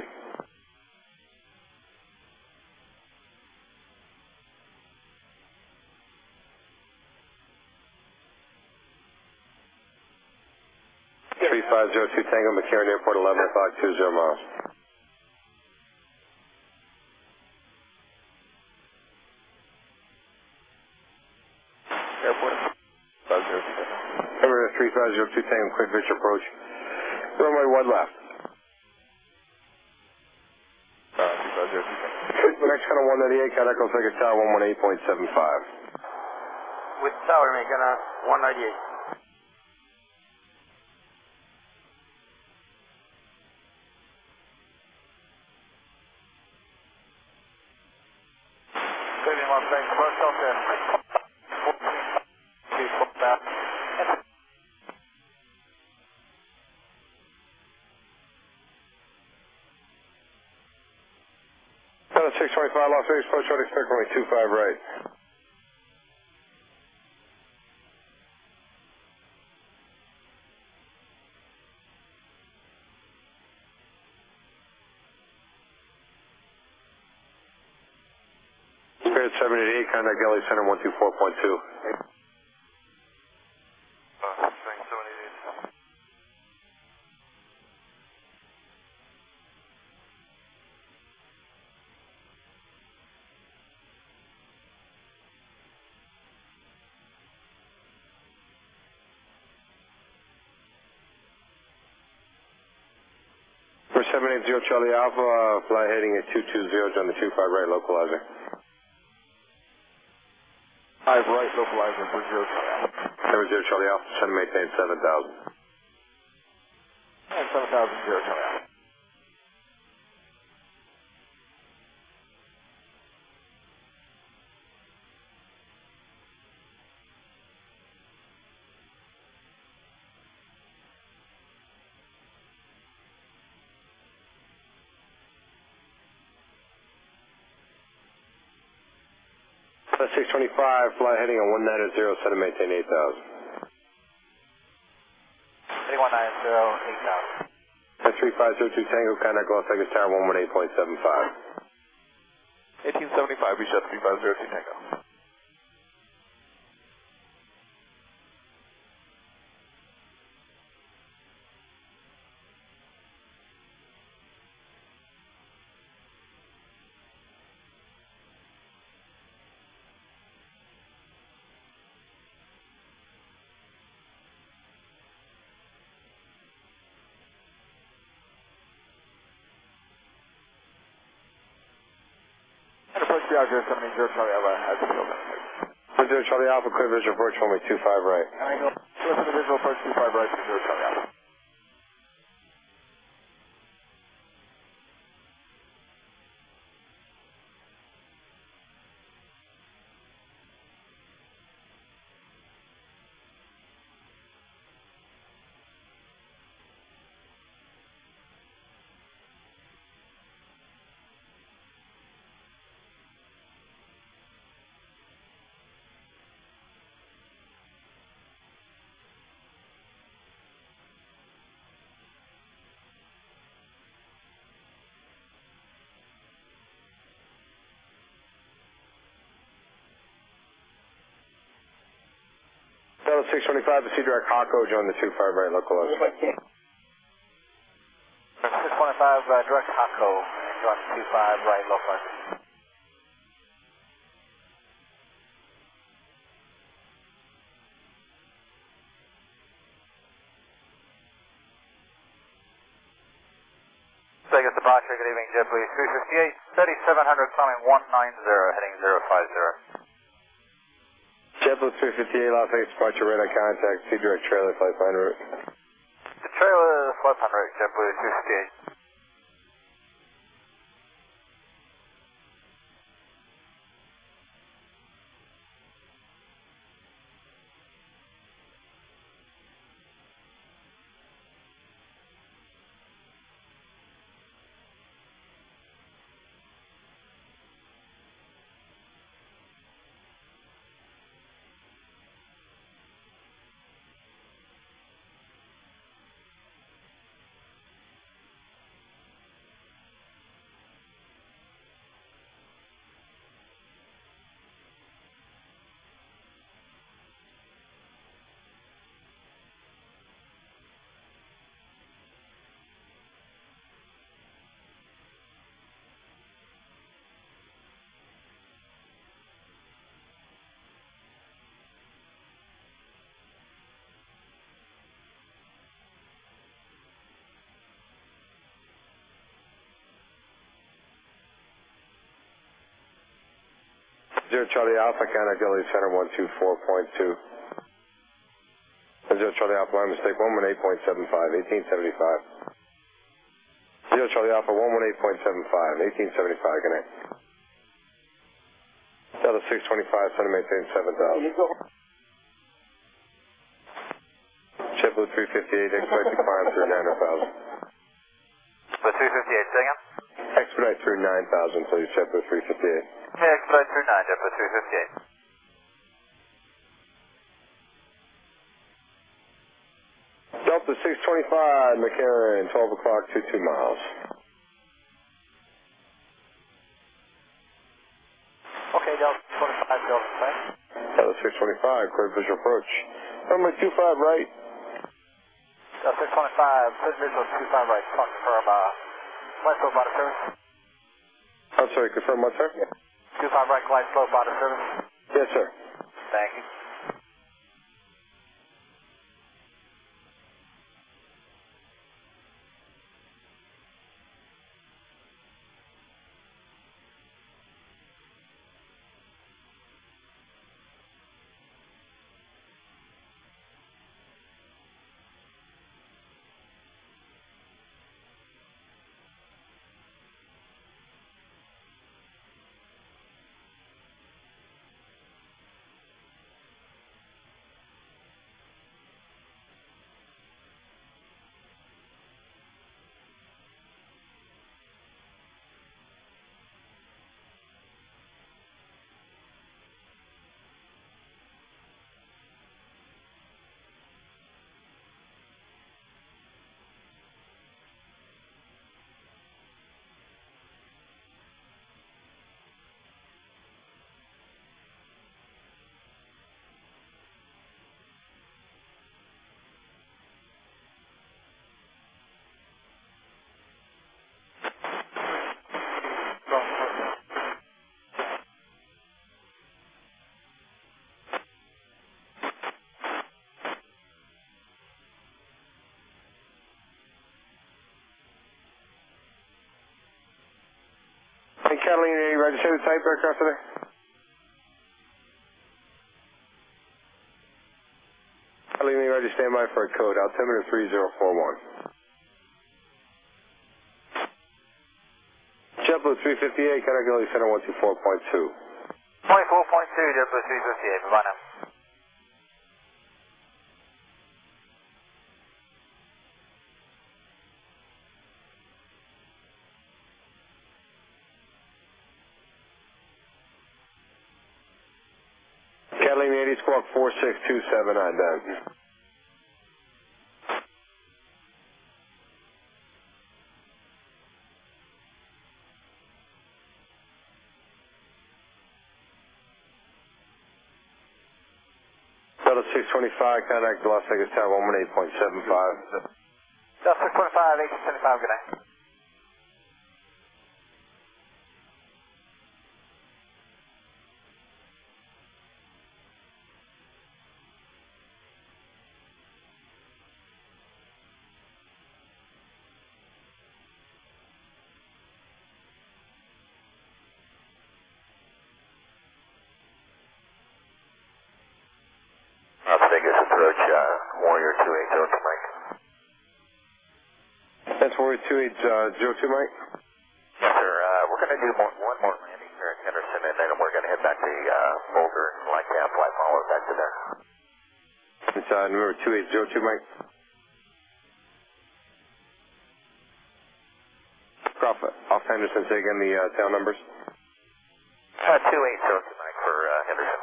Three 502 Tango, McCarran Airport, 11 o'clock, 20 miles. Airport. 502. Emirates 3502 Tango, quick pitch approach. Runway 1 left. 3502. Next kind of 198, contact Las Vegas Tower 118.75. With tower, Mexicana 198. Las Vegas, commercial 625 Las Vegas approach, I'd expect only 25 right. Spirit 788, contact LA Center 124.2. Spring 788. For 780 Charlie Alpha, fly heading at 220 on the 25 right localizer. 5 right localizer for 0 Charlie Alpha. There was Charlie Alpha, send and maintain 7,000. And 7,000, 0 Charlie Alpha. That's 625, fly heading on 190, send and maintain 8,000. Heading 190, 8,000. That's 3502 Tango, contact Las Vegas Tower 118.75. 1875, reach out 3502 Tango. Approach BR 070, 0 Charlie Alpha, as the field. 0 Charlie Alpha, clear visual approach, runway 25 right. Angle, listen to visual approach 25 right, 0 Charlie Alpha. Delta 625, proceed direct Hawko, join the 25 right, localize. 625, direct Hawko, join 25 right, localize. Vegas departure, good evening, JetBlue 358, 3700, climbing 190, heading 050. JetBlue 358, Las Vegas departure, radar contact, see direct trailer, flight plan route. The trailer, flight plan route, JetBlue 358. Charlie Alpha, contact LA Center 124.2. 0 Charlie Alpha, my mistake, 118.75, 1875. 0 Charlie Alpha, 118.75, 1875, connect. Delta 625, send and maintain 7,000. JetBlue 358, expect to climb through 9,000. The 358, second. Expedite through 9,000, please, JetBlue 358. Okay, expedite through 9, JetBlue 358. Delta 625, McCarran, 12 o'clock, 22 miles. Okay, Delta 25, Delta 5. Delta 625, clear visual approach. Runway 25 right. Delta 625, clear visual 25 right, confirm, flight slope out of service. I'm sorry, confirm what, sir? 25 right, glide slope out of service. Yes, sir. Thank you. Catalina 80, roger. Say the type aircraft today. Catalina 80, roger. Stand by for a code. Altimeter 3041. JetBlue 358, contact LA Center 124.2. 24.2, JetBlue 358, bye now. Catalina 80, squawk 4627, ident. Delta 625, contact Las Vegas Tower 118.75. Delta 625, 1875, good night. Las Vegas approach, Warrior 2802, Mike. That's Warrior 2802, Mike. Yes, sir. We're going to do one more landing here at Henderson, and then we're going to head back to Boulder and Lightcap, fly follow back to there. It's number 2802, Mike. Off Henderson, say again the tail numbers. 2802, Mike, for Henderson.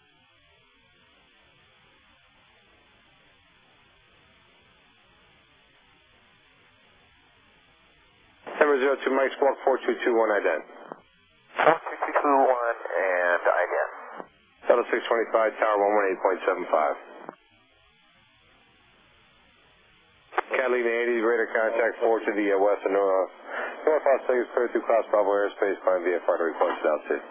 Number 02, Mike, squawk 4221, ident. 4221 and ident. Delta 625, tower 118.75. Catalina 80, radar contact forward to the west and north Las Vegas, clear through Cross Bravo airspace, climb VFR to request altitude.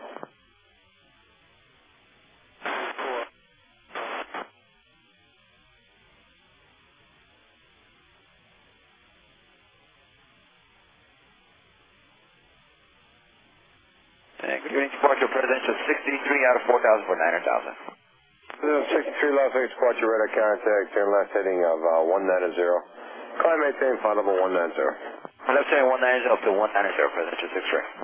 Good evening, departure presidential 63 out of 4,000 for 900,000. 63 Las Vegas, departure radar contact, turn left heading of 190. Climb maintain, flight level 190. Left turn 190 up to 190, presidential 63.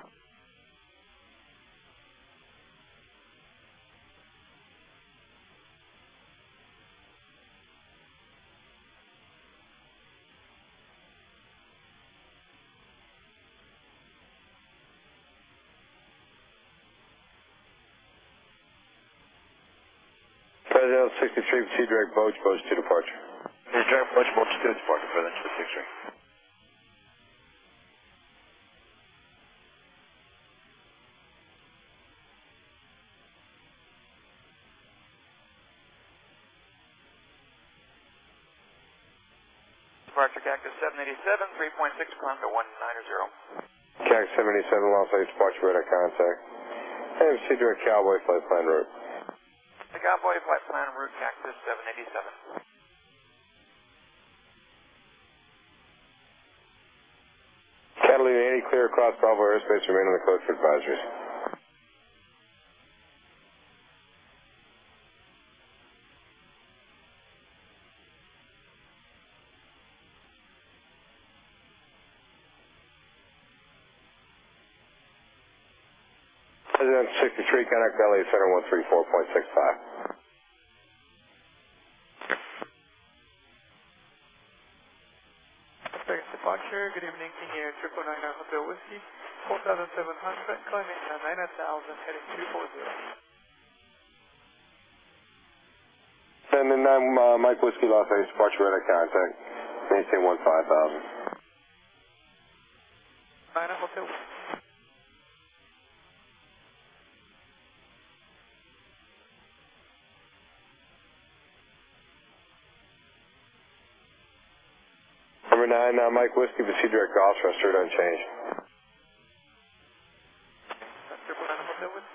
President 63, proceed direct Boach to departure. This direct Boach to departure, presidential 63. Departure Cactus 787, 3.6 climb to 190. Cactus 787, Las Vegas, departure radar contact. And proceed direct Cowboy, flight plan route. The Cowboy flight plan route Cactus 787. Catalina 80, clear across Bravo airspace, remain on the code for advisories. President 63, contact LA Center 134.65. Vegas departure, good evening, King Air 999 Hotel Whiskey, 4,700, climbing 9,000, heading 240. And then Mike Whiskey, Las Vegas, departure radar contact, maintain 15,000. 9 Hotel Whiskey. Number 9, Mike Whiskey, proceed direct Golf, Thruster unchanged. Triple 9 Hotel Whiskey.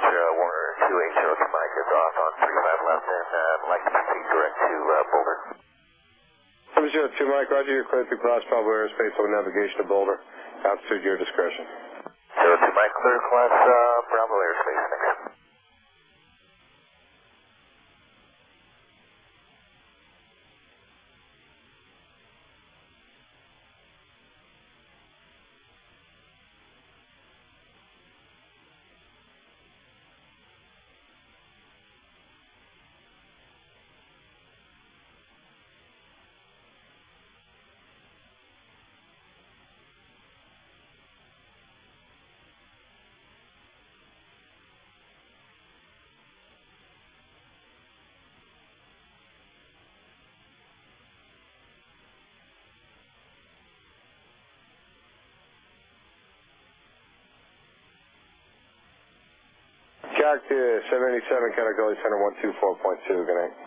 Warner 280 to Mike is off on 35 left and like to proceed direct to Boulder. 702 Mike, roger, you're clear through Class Bravo airspace on navigation to Boulder. Altitude, your discretion. 02 Mike, clear Class Bravo airspace, thanks. Cactus 787, Category Center 124.2, good night.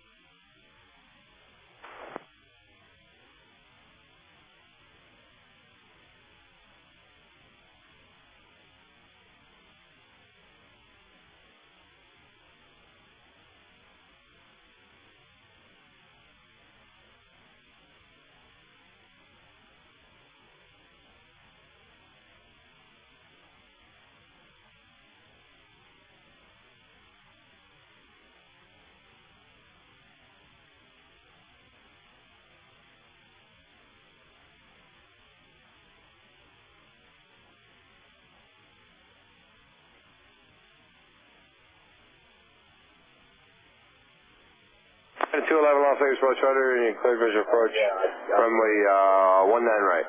And 211 Las Vegas approach rudder, and you clear visual approach, runway 19 right.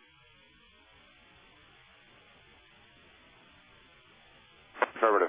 Affirmative.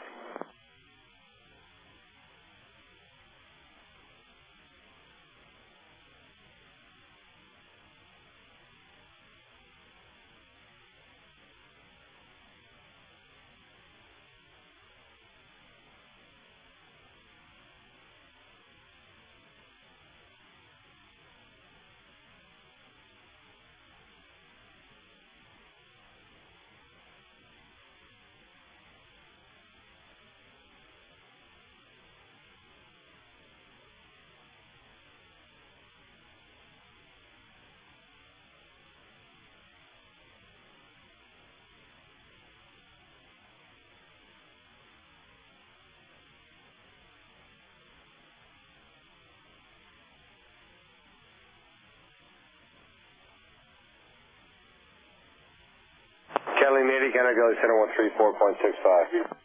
Kelly Nady, Category Center 134.65.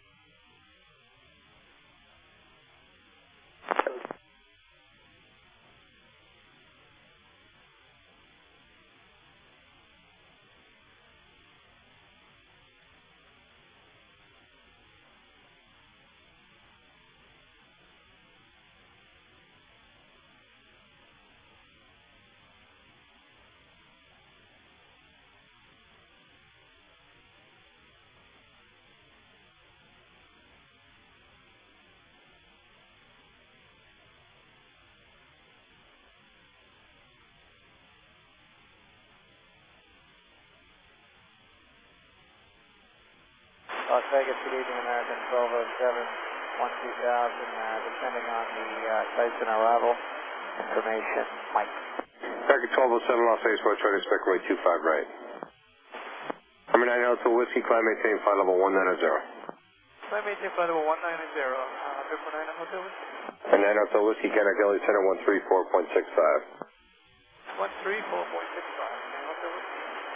Las Vegas, good evening, American 1207, 12000, descending on the sites and arrival information, Mike. Packet 1207 Las Vegas approach rudder, expect runway 25 right. Number 9 Hotel Whiskey, climb maintain flight level 190. Climb maintain flight level 190, 9 Hotel Whiskey. And 9 Hotel Whiskey, Category Center 134.65. 134.65, 9 Hotel Whiskey.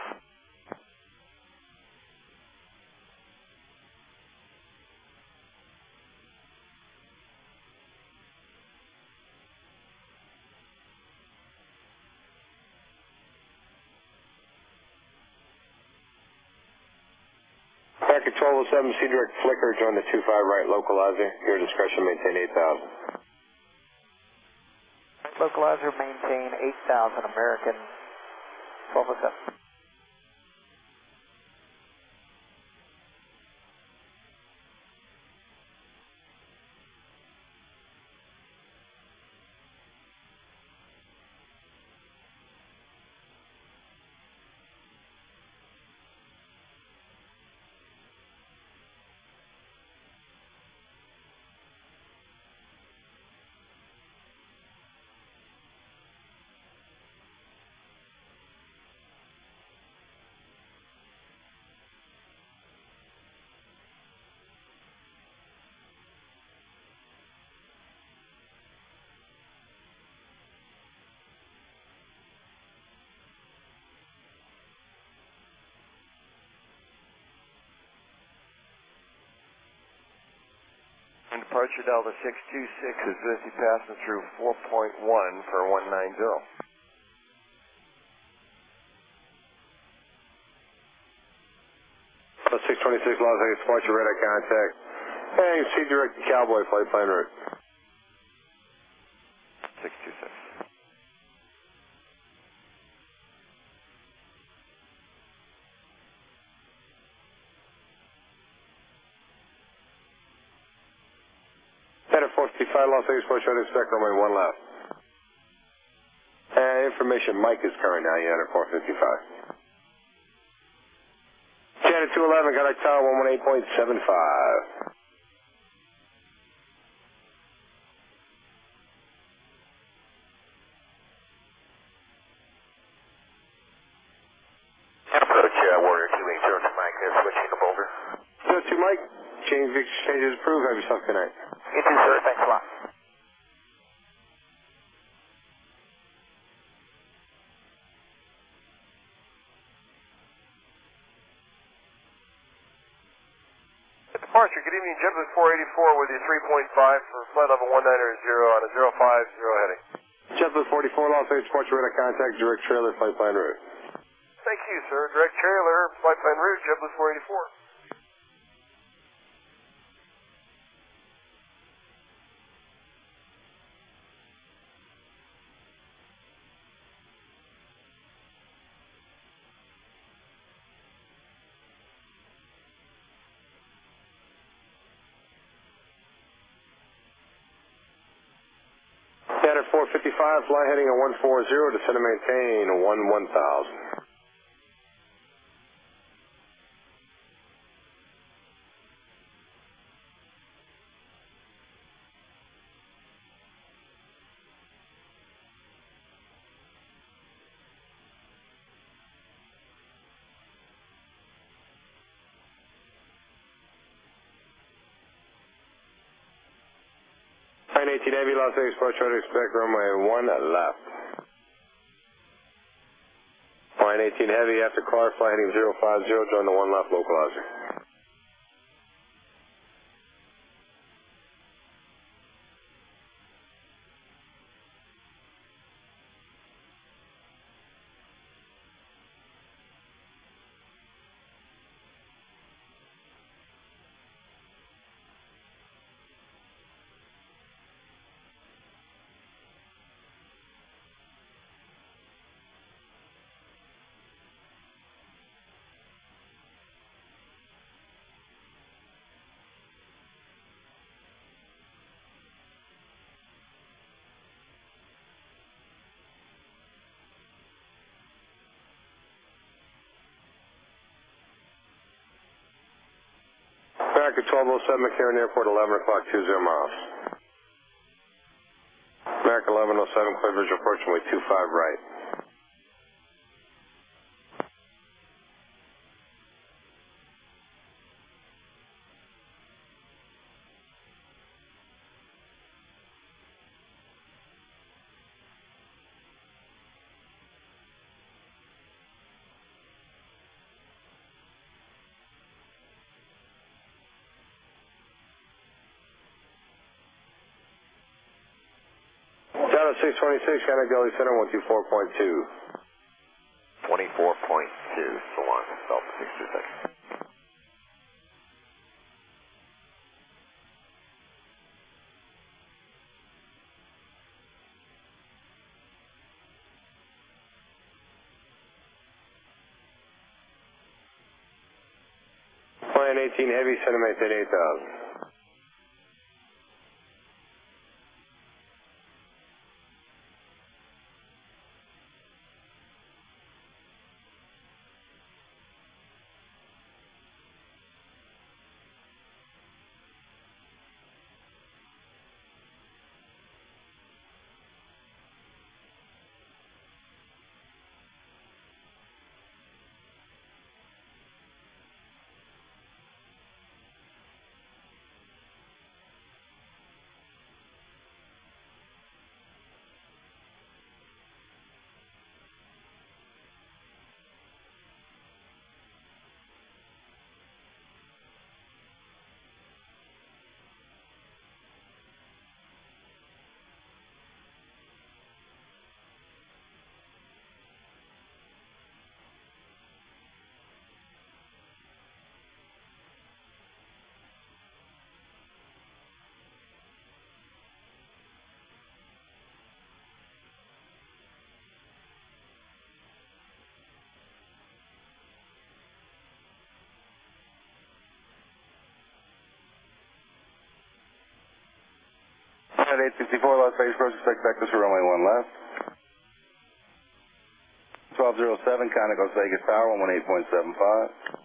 Packet 1207, Sea Direct Flicker, join the 25 right localizer. Your discretion, maintain 8,000. Localizer, maintain 8,000, American 1207. And departure Delta 626 is busy passing through 4.1 for 190. 626 Las Vegas departure radar contact. Hey, see direct to Cowboy flight plan route. 626. Center 455 Las Vegas departure radar expect runway 1 left. Information, Mike is current now, you enter 455. Channel 211, got a tower 118.75. Approach Warrior 280 to Mike, switching to Boulder. 02 Mike, change exchanges approved, have yourself good night. You too, sir, thanks a lot. Departure, good evening, JetBlue 484 with you 3.5 for flight level 190 on a 050 heading. JetBlue 44, Las Vegas departure radar contact, direct trailer, flight plan route. Thank you, sir. Direct trailer, flight plan route, JetBlue 484. Standard 455, fly heading at 140, descend and maintain 1000. Flight 18 Heavy, Las Vegas approach, try to expect runway 1 left. Flight 18 Heavy, after Clark, fly heading 050, join the 1 left localizer. America 1207, McCarran Airport, 11 o'clock, 20 miles. America 1107, clear visual approach, runway 25 right. Delta 626, Canada Gully Center, 124.2. 24.2, so long, Delta 626. Flying 18 Heavy, center maintain 8000. At 864 Las Vegas approach, expect vectors for runway 1 left. 1207 Conoco Vegas Tower, 118.75.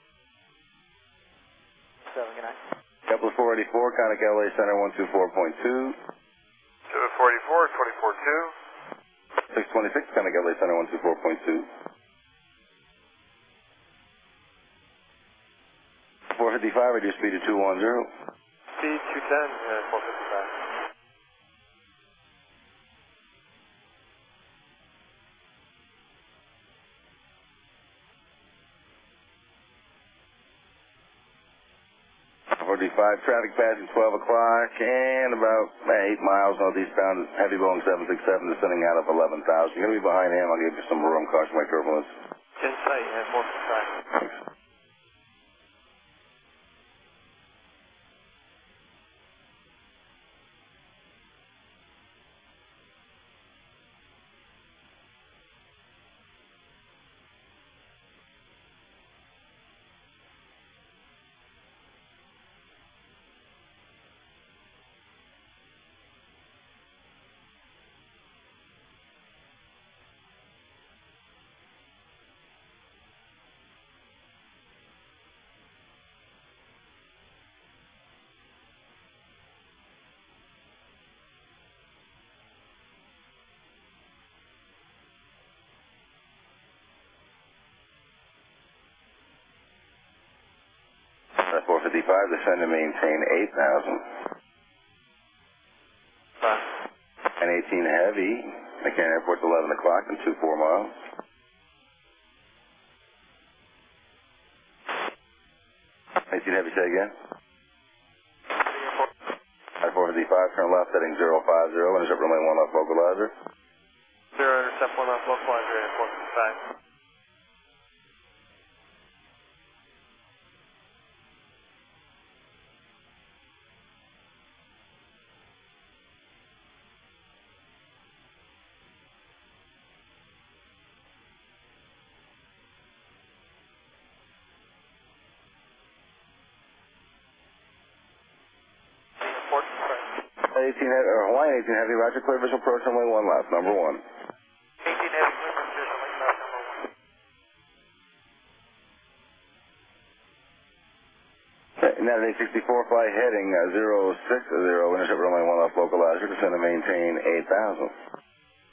7, good night. Kepler 484, Conoco LA Center, 124.2. 744, 242. 626 Conoco LA Center, 124.2. 455, reduce speed to 210. Speed 210, 455. Traffic passing 12 o'clock and about 8 miles northeastbound, heavy Boeing 767 descending out of 11,000. You're going to be behind him. I'll give you some room. Caution my turbulence. Insight, 455. Thanks. At 455, descend and maintain 8,000. And 18 heavy. McCann Airport's 11 o'clock and 24 miles. Heavy, say again. At 455, turn left, heading 050, intercept runway 1 left, localizer. 0, intercept 1 left, localizer, 455. Hawaiian 18 heavy, roger, clear visual approach runway 1 left, number 1. 18 heavy, clear visual left, number 1. Now at 864, fly heading 060, intercept runway 1 left, localizer, descend and maintain 8,000.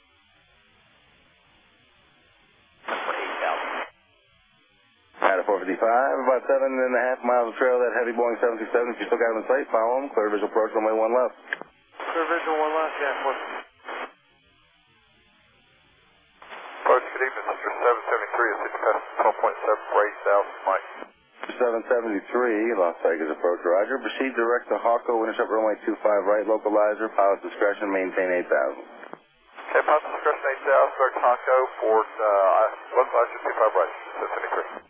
At 455, about 7.5 miles of trail, that heavy Boeing 767, if you still got him in sight, follow him, clear visual approach runway 1 left. Clear visual 1 left, yeah, 4. Approach, good evening, Mr. 773, is 12.7 right south, Mike. 773, Las Vegas approach, roger. Proceed direct to Hawko, intercept runway 25 right, localizer, pilot discretion, maintain 8,000. Okay, pilot discretion 8,000, direct Hawko, for localizer 25 right, 773.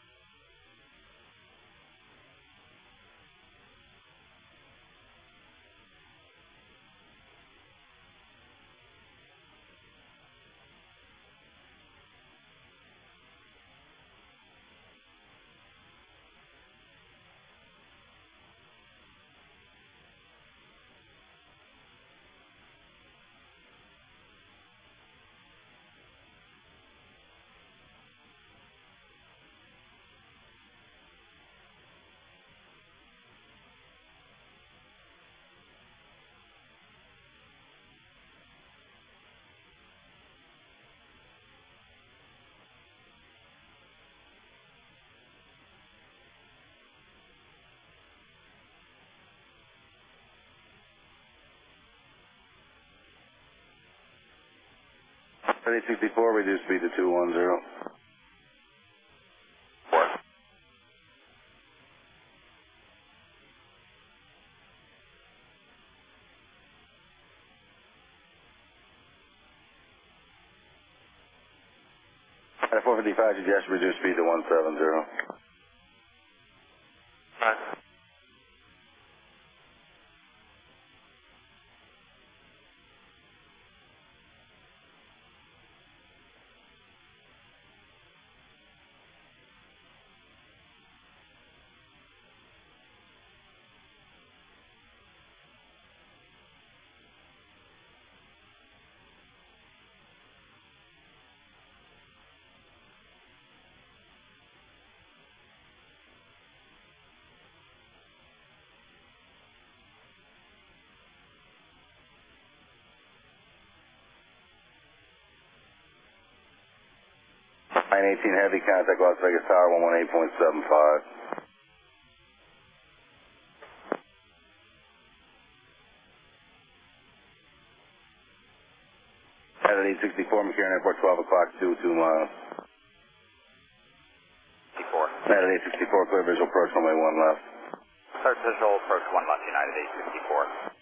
At 864, reduce speed to 210. At 455, suggest reduce speed to 170. 918 heavy, contact Las Vegas Tower 118.75. At 864 McCarran Airport, 12 o'clock, 2 miles. 64. At 864, clear visual approach, runway 1 left. Start visual approach 1 left, United 864.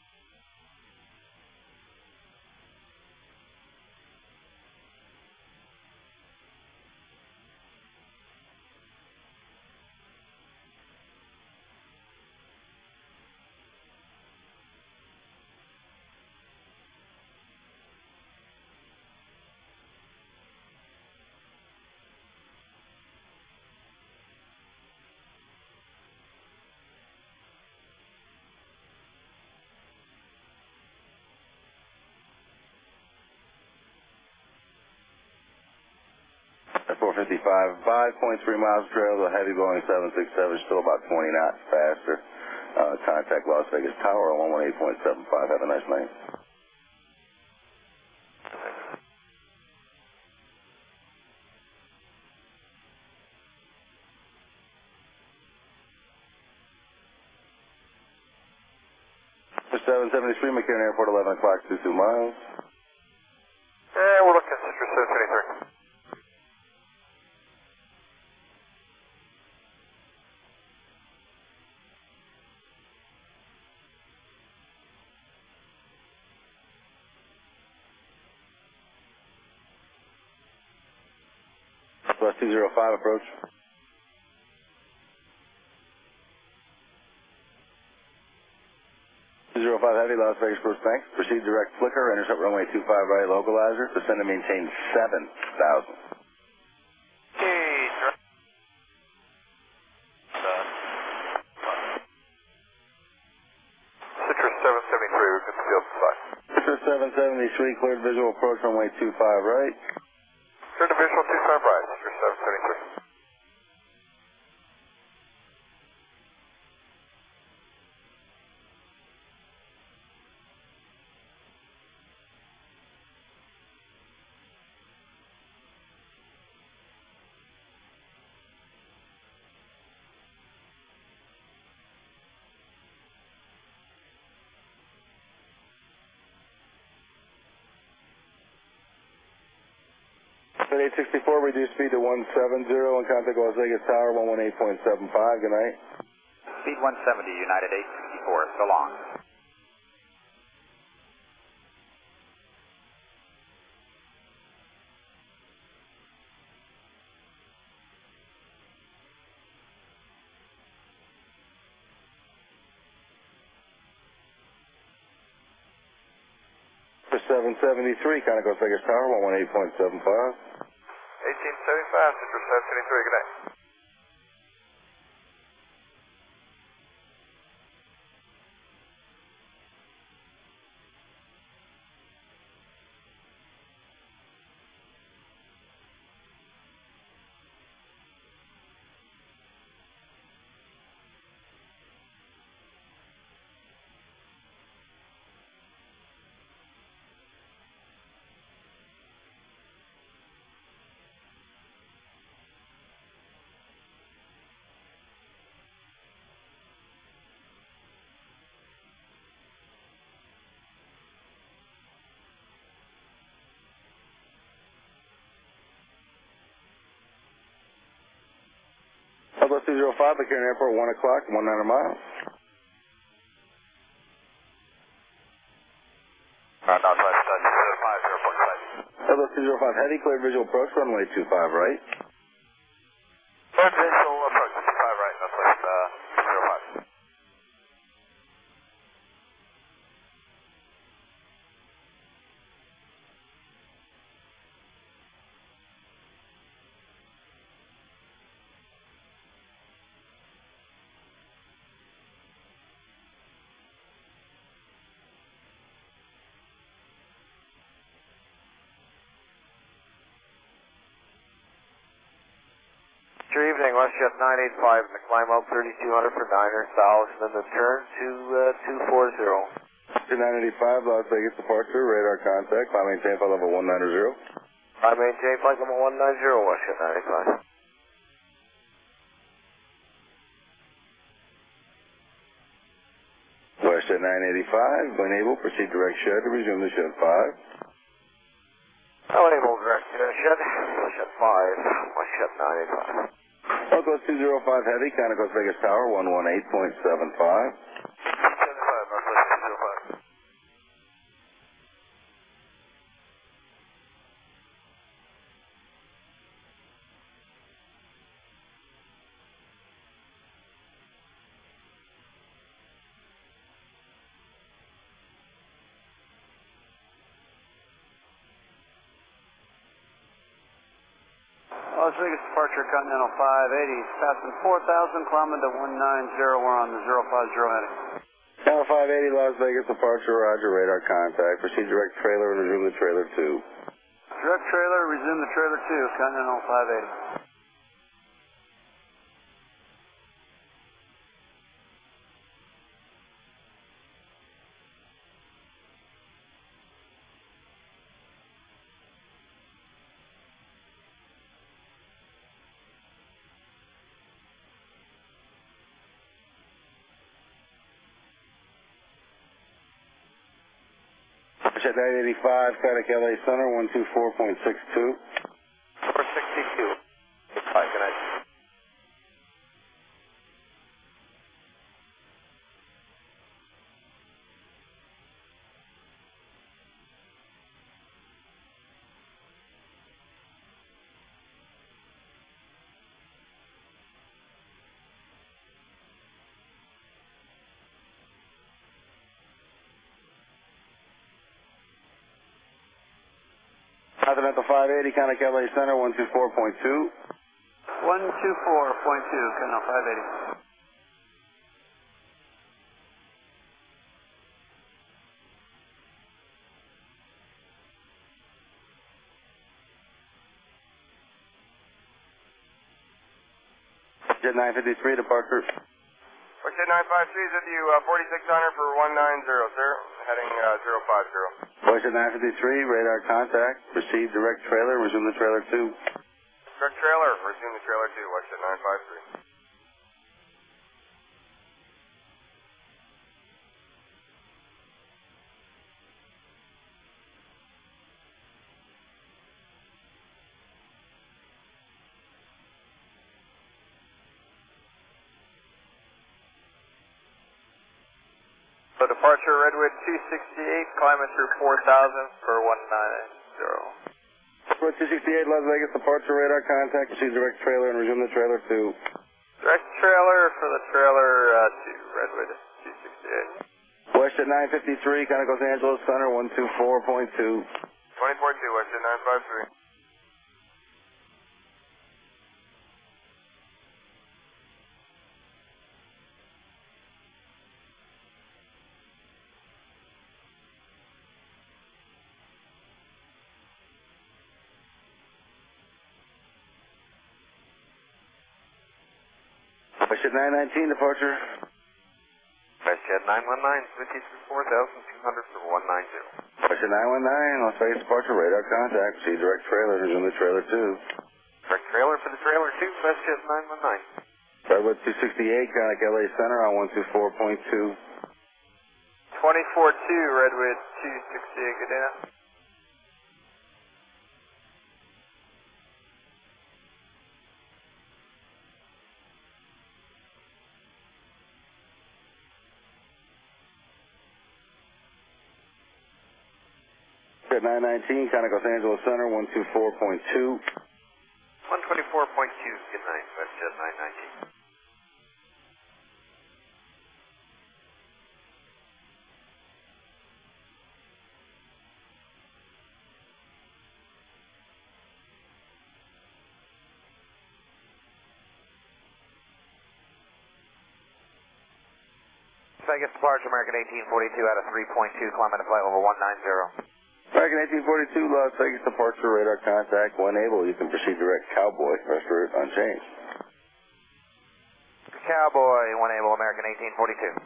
At 455, 5.3 miles trail, the heavy Boeing 767, still about 20 knots faster. Contact Las Vegas Tower 118.75. Have a nice night. For 773 McCarran Airport, 11 o'clock, 2 miles. We're looking at Sister 773. Plus 205 approach. 205 heavy, Las Vegas Coast Bank. Proceed direct flicker, intercept runway 25 right, localizer. Descend and maintain 7,000. Citrus 773, we're good to field side. Citrus 773, cleared visual approach runway 25 right. Cleared to visual 25 right, Citrus 773. At 864, reduce speed to 170 and contact Las Vegas Tower 118.75. Good night. Speed 170, United 864. So long. For 773, contact Las Vegas Tower 118.75. 1875, Citrus 773. Good night. Southwest 205, McCarran Airport, 1 o'clock, 19 miles. Northwest 205, airport side. Southwest 205, heavy, clear visual approach, runway 25 right. Clear visual approach 25 right, Northwest 205. Good evening, WestJet 985 in the climb up 3200 for Niner South, and then the turn to 240. 985, Las Vegas departure, radar contact, climb maintain flight level 190. I maintain flight level 190, Westjet 985. Westjet 985, when able, proceed direct shed to resume the shed 5. Unable direct shed 5, Westjet 985. Northwest 205 Heavy, Conoco's Vegas Tower, 118.75. 75, Northwest 205. Las Vegas departure, Continental 580, passing 4,000, climbing to 190, we're on the 050 heading. Channel 580, Las Vegas departure, roger, radar contact. Proceed direct trailer and resume the trailer 2. Direct trailer, resume the trailer 2, Continental 580. Westjet 985, Kinetic LA Center, 124.62. 462. 5, good night. Continental 580, Kinetic LA Center, 124.2. 124.2, Continental 580. Jet 953, departure. Westjet 953 is with you, 4600 for 190, sir. Heading 050. Westjet 953, radar contact. Proceed direct trailer, resume the trailer 2. Direct trailer, resume the trailer 2, Westjet 953. So departure Redwood 268, climbing through 4,000 for 190. Redwood 268, Las Vegas departure, radar contact. Proceed direct trailer and resume the trailer 2. Direct trailer for the trailer 2, Redwood 268. Westjet 953, kind of Los Angeles Center, 124.2. 24-2, Westjet 953. Westjet 919, departure. Westjet 919, with you through 4,200 for 190. Westjet 919, Las Vegas departure, radar contact. Proceed direct trailer, resume the trailer 2. Direct trailer for the trailer 2, Westjet 919. Redwood 268, Kinetic LA Center on 124.2. 24-2, Redwood 268, good day now. Westjet 919, Kinetic Los Angeles Center, 124.2. 124.2, good night, Westjet 919. Vegas departure, American 1842 out of 3.2, climbing to flight level 190. American 1842, Las Vegas departure, radar contact. When able, you can proceed direct Cowboy, rest route unchanged. Cowboy, when able, American 1842.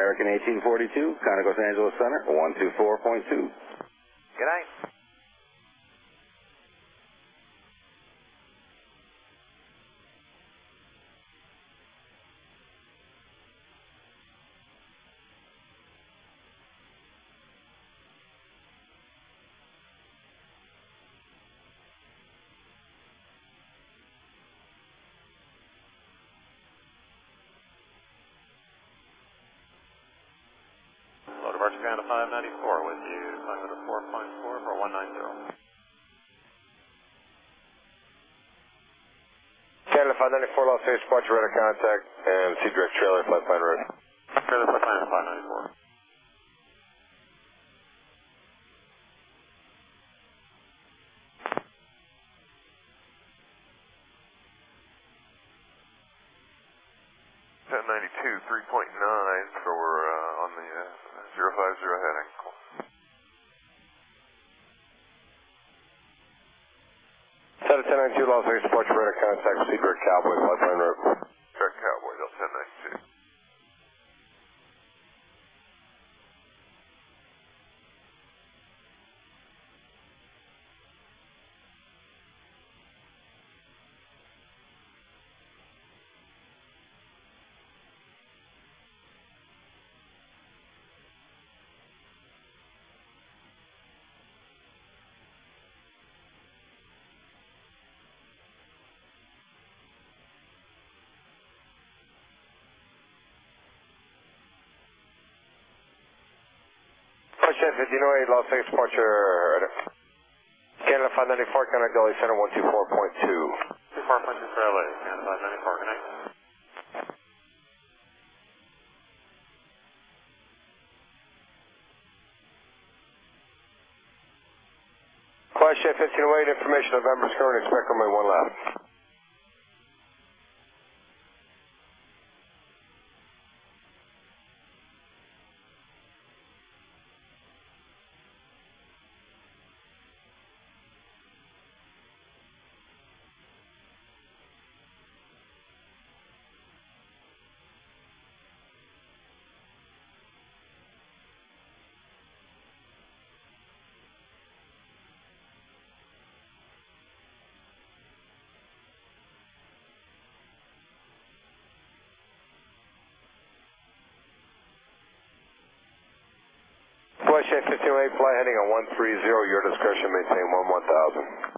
American 1842, Conoco Los Angeles Center, 124.2. Good night. Low departure Canada 594 with you, climb at a 4.4 for 190. Canada 594, Los Angeles departure, radar contact, and see direct trailer, flight plan route. Trailer flight plan 594. .92, 3.9, so we're on the 050 heading. Center 1092, Los Angeles departure, radar contact, see direct Cowboy, flight plan route. Direct Cowboy, Delta 1092. Push 1508, Los Angeles departure, Canada 594, Canada Gully Center, 124.2. 24.2 for LA, Canada 594, good night. Flash 1508, information November, current, expect only one left. Flash 1508, fly heading on 130, your discretion, maintain 1000.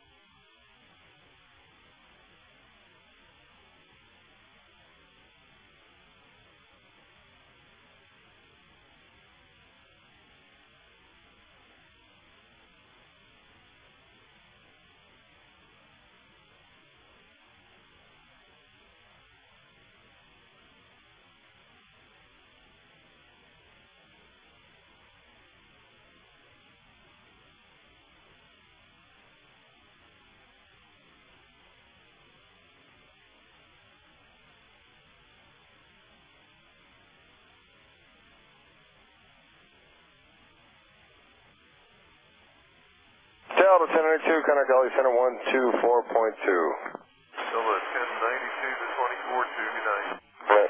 Delta 1092, Canada Gully Center, 124.2. Delta 1092 to 24.2, good night. Right.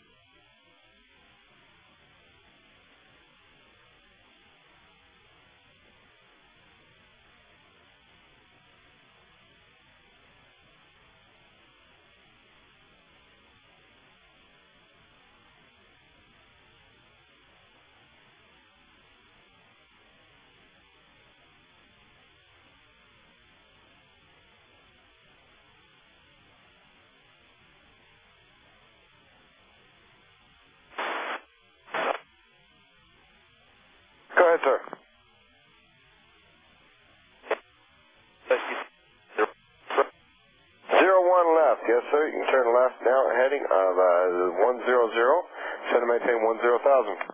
Go ahead, sir. 01 left, yes, sir. You can turn left now, heading of 100. Set to maintain 10,000.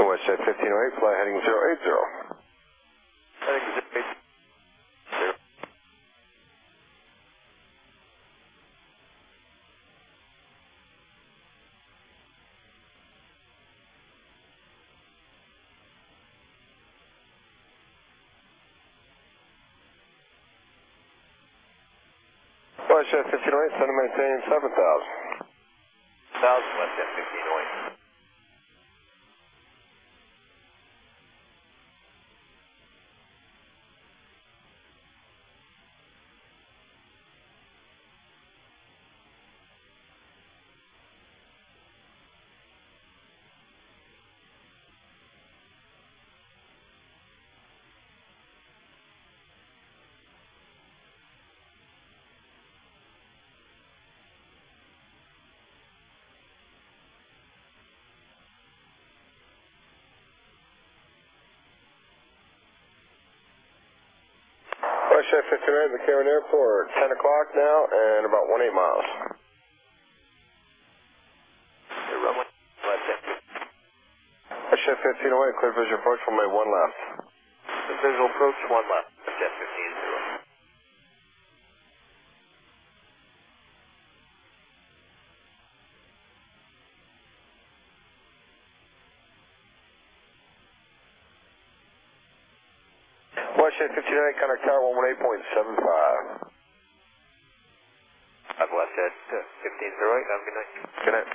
WestJet 1508, fly heading 080. Heading 080. WestJet 1508, send and maintain 7,000. 1,000 WestJet 1508. WestJet 1508, McCarran Airport, 10 o'clock now, and about 18 miles. Runway left. WestJet 1508, clear visual approach, runway 1 left. Visual approach, 1 left. WestJet 1508. WestJet 1508, contact tower 118.75. I've WestJet 1508. Have a good night. Good night.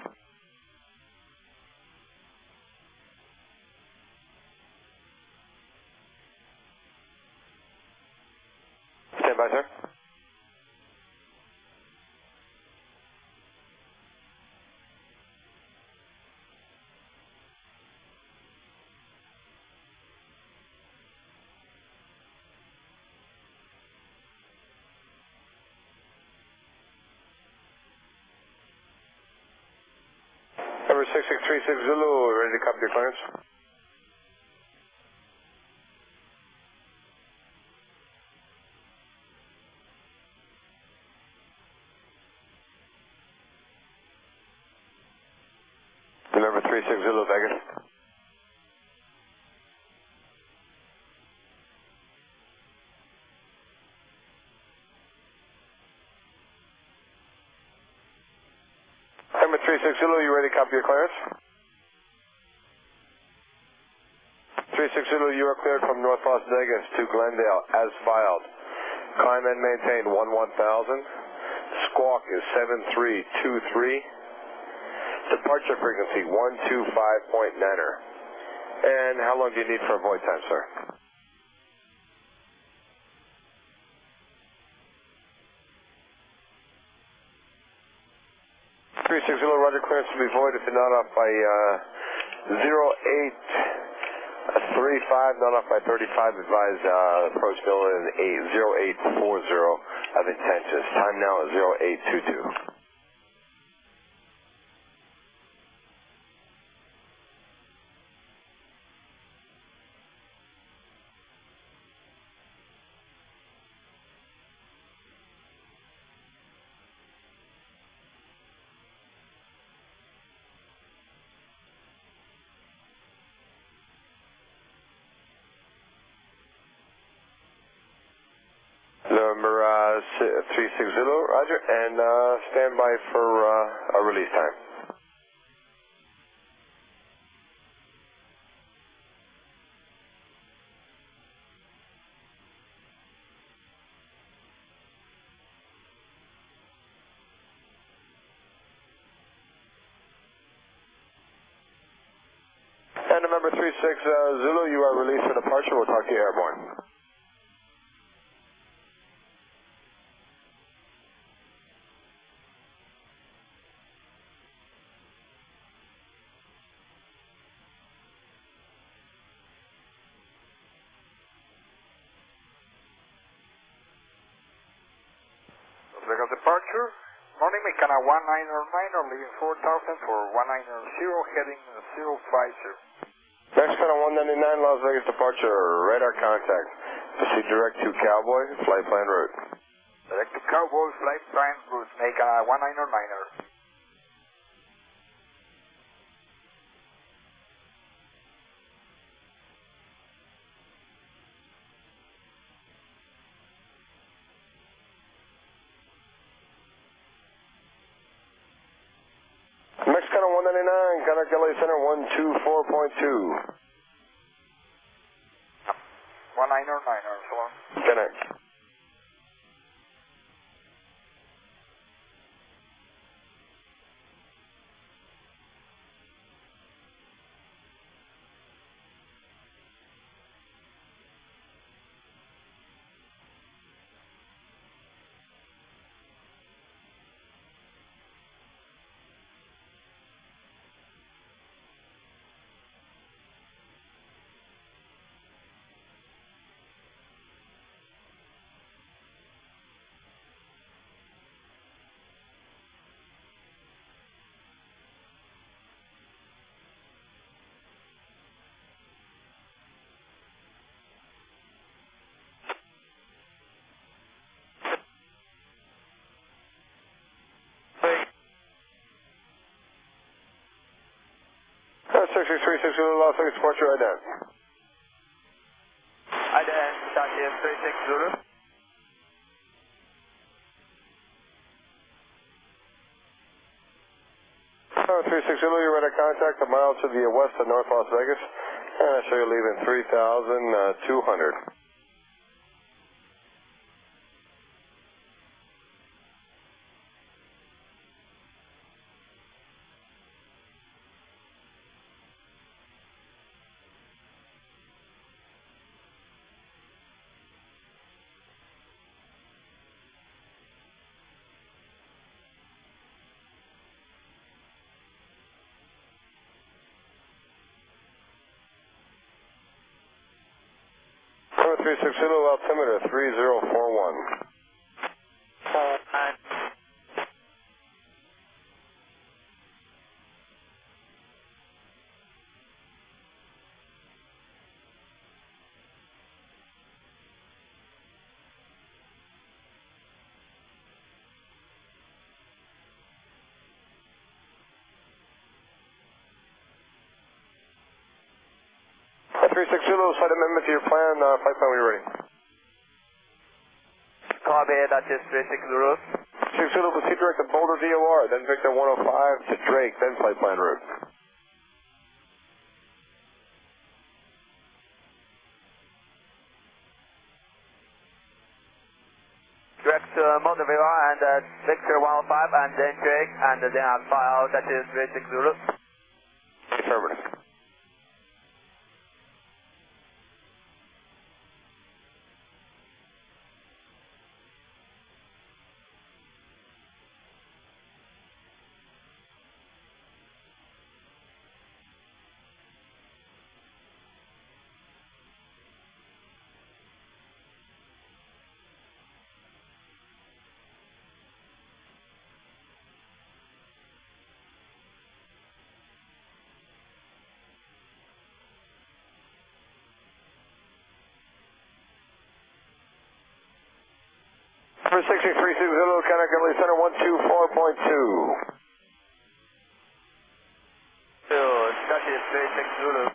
Stand by, sir. Number 6636 Zulu, ready to copy your clearance? Number 36 Zulu, Vegas. Number 36 Zulu, you ready to copy your clearance? 36 Zulu, you are cleared from North Las Vegas to Glendale as filed. Climb and maintain 11,000. Squawk is 7323. Departure frequency 125.9er. And how long do you need for avoid time, sir? 360, roger, clearance will be void if you're not off by 0835, not off by 35, advise approach building 0840 of intentions. Time now is 0822. Number 360, roger, and stand by for a release time. And November 36 Zulu, you are released for departure. We'll talk to you airborne. Legal departure. Morning, Mecana 199, leaving 4,000 for 190, heading 050. Mexicana 199, Las Vegas departure, radar contact. Proceed direct to Cowboy, flight plan route. Direct to Cowboy, flight plan route, Mecana 199er. Scanner 199, contact LA Center 124.2. 199er, so long. Connect. That's 6636 Las Vegas, departure IDEN. IDEN, Dr. 36 Zulu. 36 Zulu, you're ready to contact a mile to the west of North Las Vegas. And I show you leaving 3,200. Number 36 Zulu, altimeter 3041. Three six Zulu, slight amendment to your plan. Flight plan when you're ready. Copy, Dutchess 36 Zulu. 6 Zulu, proceed direct to Boulder VOR, then Victor 105 to Drake, then flight plan route. Direct to Boulder VOR and Victor 105 and then Drake and then I'll file Dutchess 36 Zulu. Affirmative. Number 6360, contact LA Center 124.2. Dutchess 36 Zulu.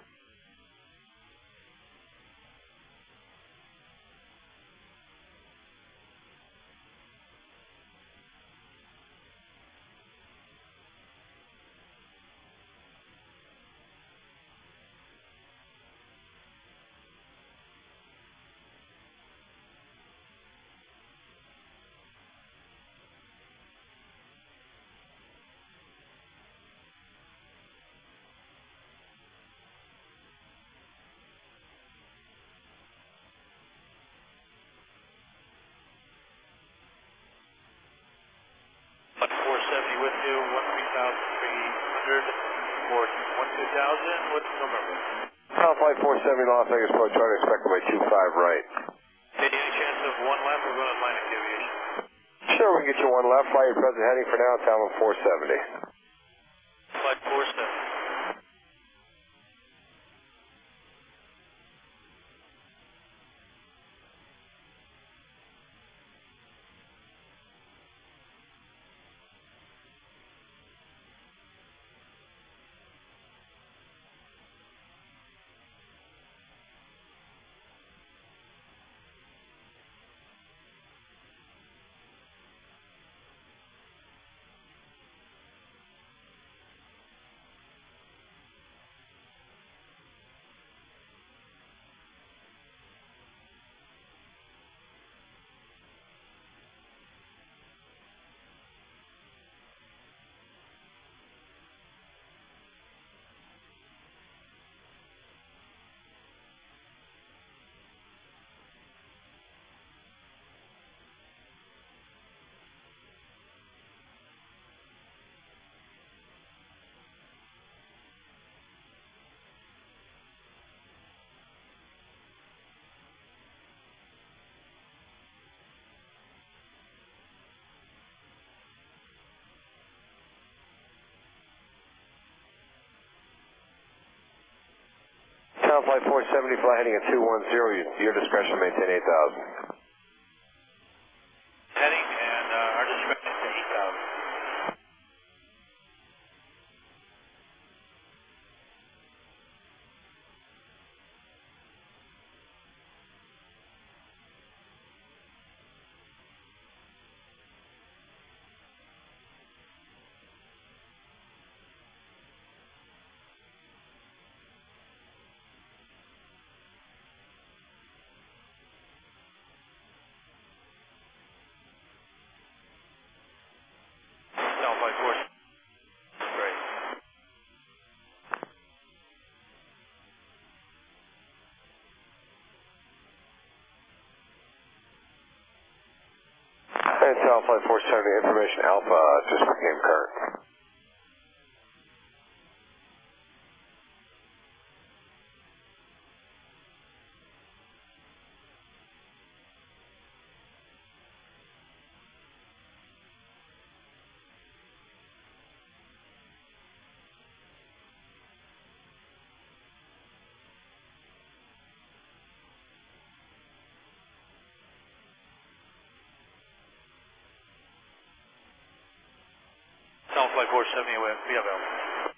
with you, 1,300 for 1,2000. What's the number? Flight 470 Las Vegas Pro, trying to expect my 25 right. Any chance of one left? We're going Atlantic Aviation. Sure, we can get you one left. Flight your present heading for now, Talon 470. Flight 470. Town Flight 470, fly heading at 210, your discretion, maintain 8,000. Heading and our discretion to 8,000. Flight 4. Great. And Town Flight 470, information Alpha just became current. Flight 470, we have Alpha.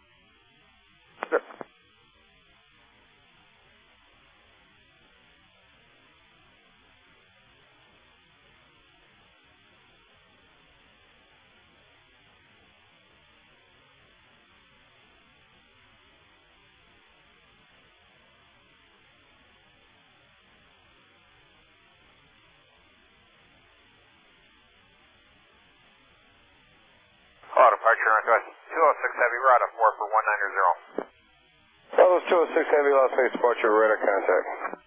Hello, departure Northwest 206 Heavy, we're out of 4 for 190. Southwest 206 Heavy, Las Vegas departure, radar contact.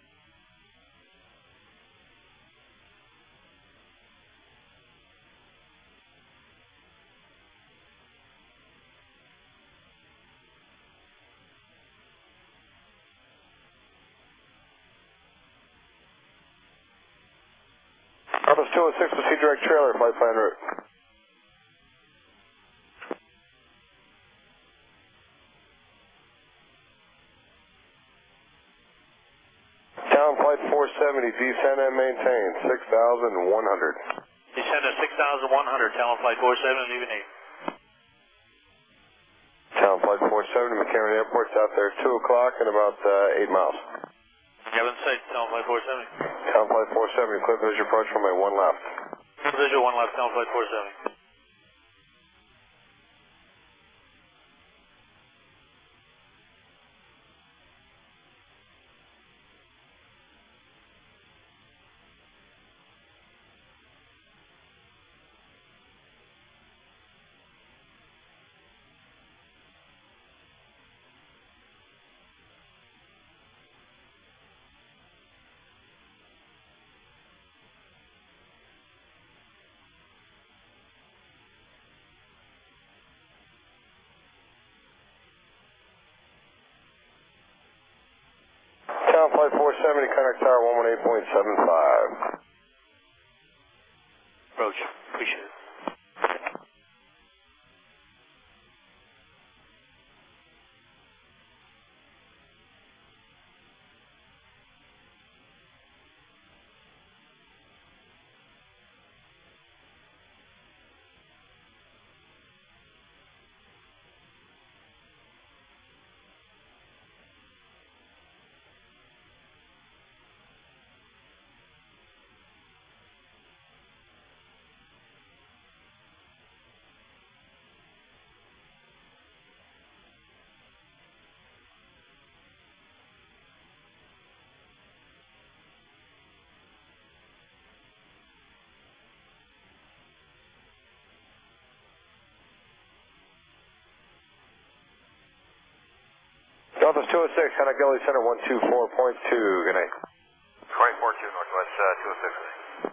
Southwest 206, proceed direct trailer, flight plan route. Town Flight 470, descend and maintain 6,100. Descend at 6,100, Town Flight 470, leaving 8. Town Flight 470, McCarran Airport's out there 2 o'clock and about 8 miles. Kevin State, Town Flight 470. Town Flight 470, clear visual approach from my 1 left. Visual 1 left, Town Flight 470. Town Flight 470, contact tower 118.75. Approach, appreciate it. Northwest 206, contact Gully Center 124.2. Good night. 24-2 Northwest 206.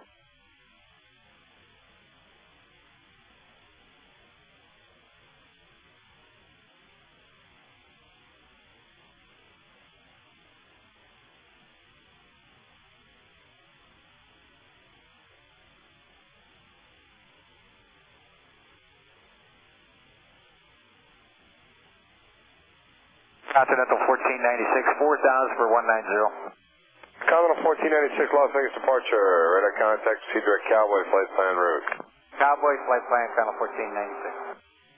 Continental 1496, 4,000 for 190. Continental 1496, Las Vegas departure. Radar contact, proceed direct Cowboy, flight plan route. Cowboy, flight plan, Continental 1496.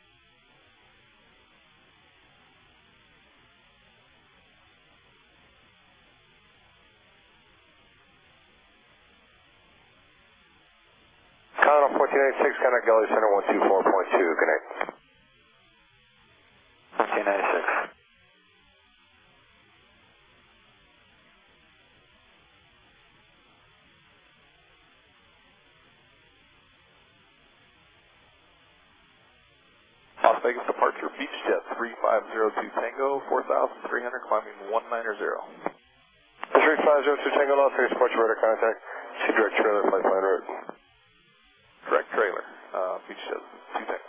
Continental 1496, contact Gully Center 124.2, connect. 1496. Las Vegas departure, Beach Jet 3502 Tango, 4,300, climbing 190. 3502 Tango, Las Vegas departure, radar contact, proceed direct trailer, flight plan route. Direct trailer, Beach Jet 2 Tango.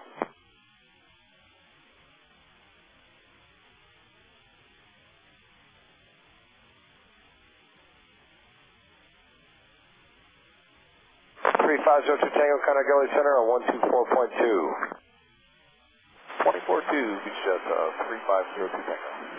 Tango, contact Gully Center on 124.2. 24-2, Beach Jet 3502 Tango.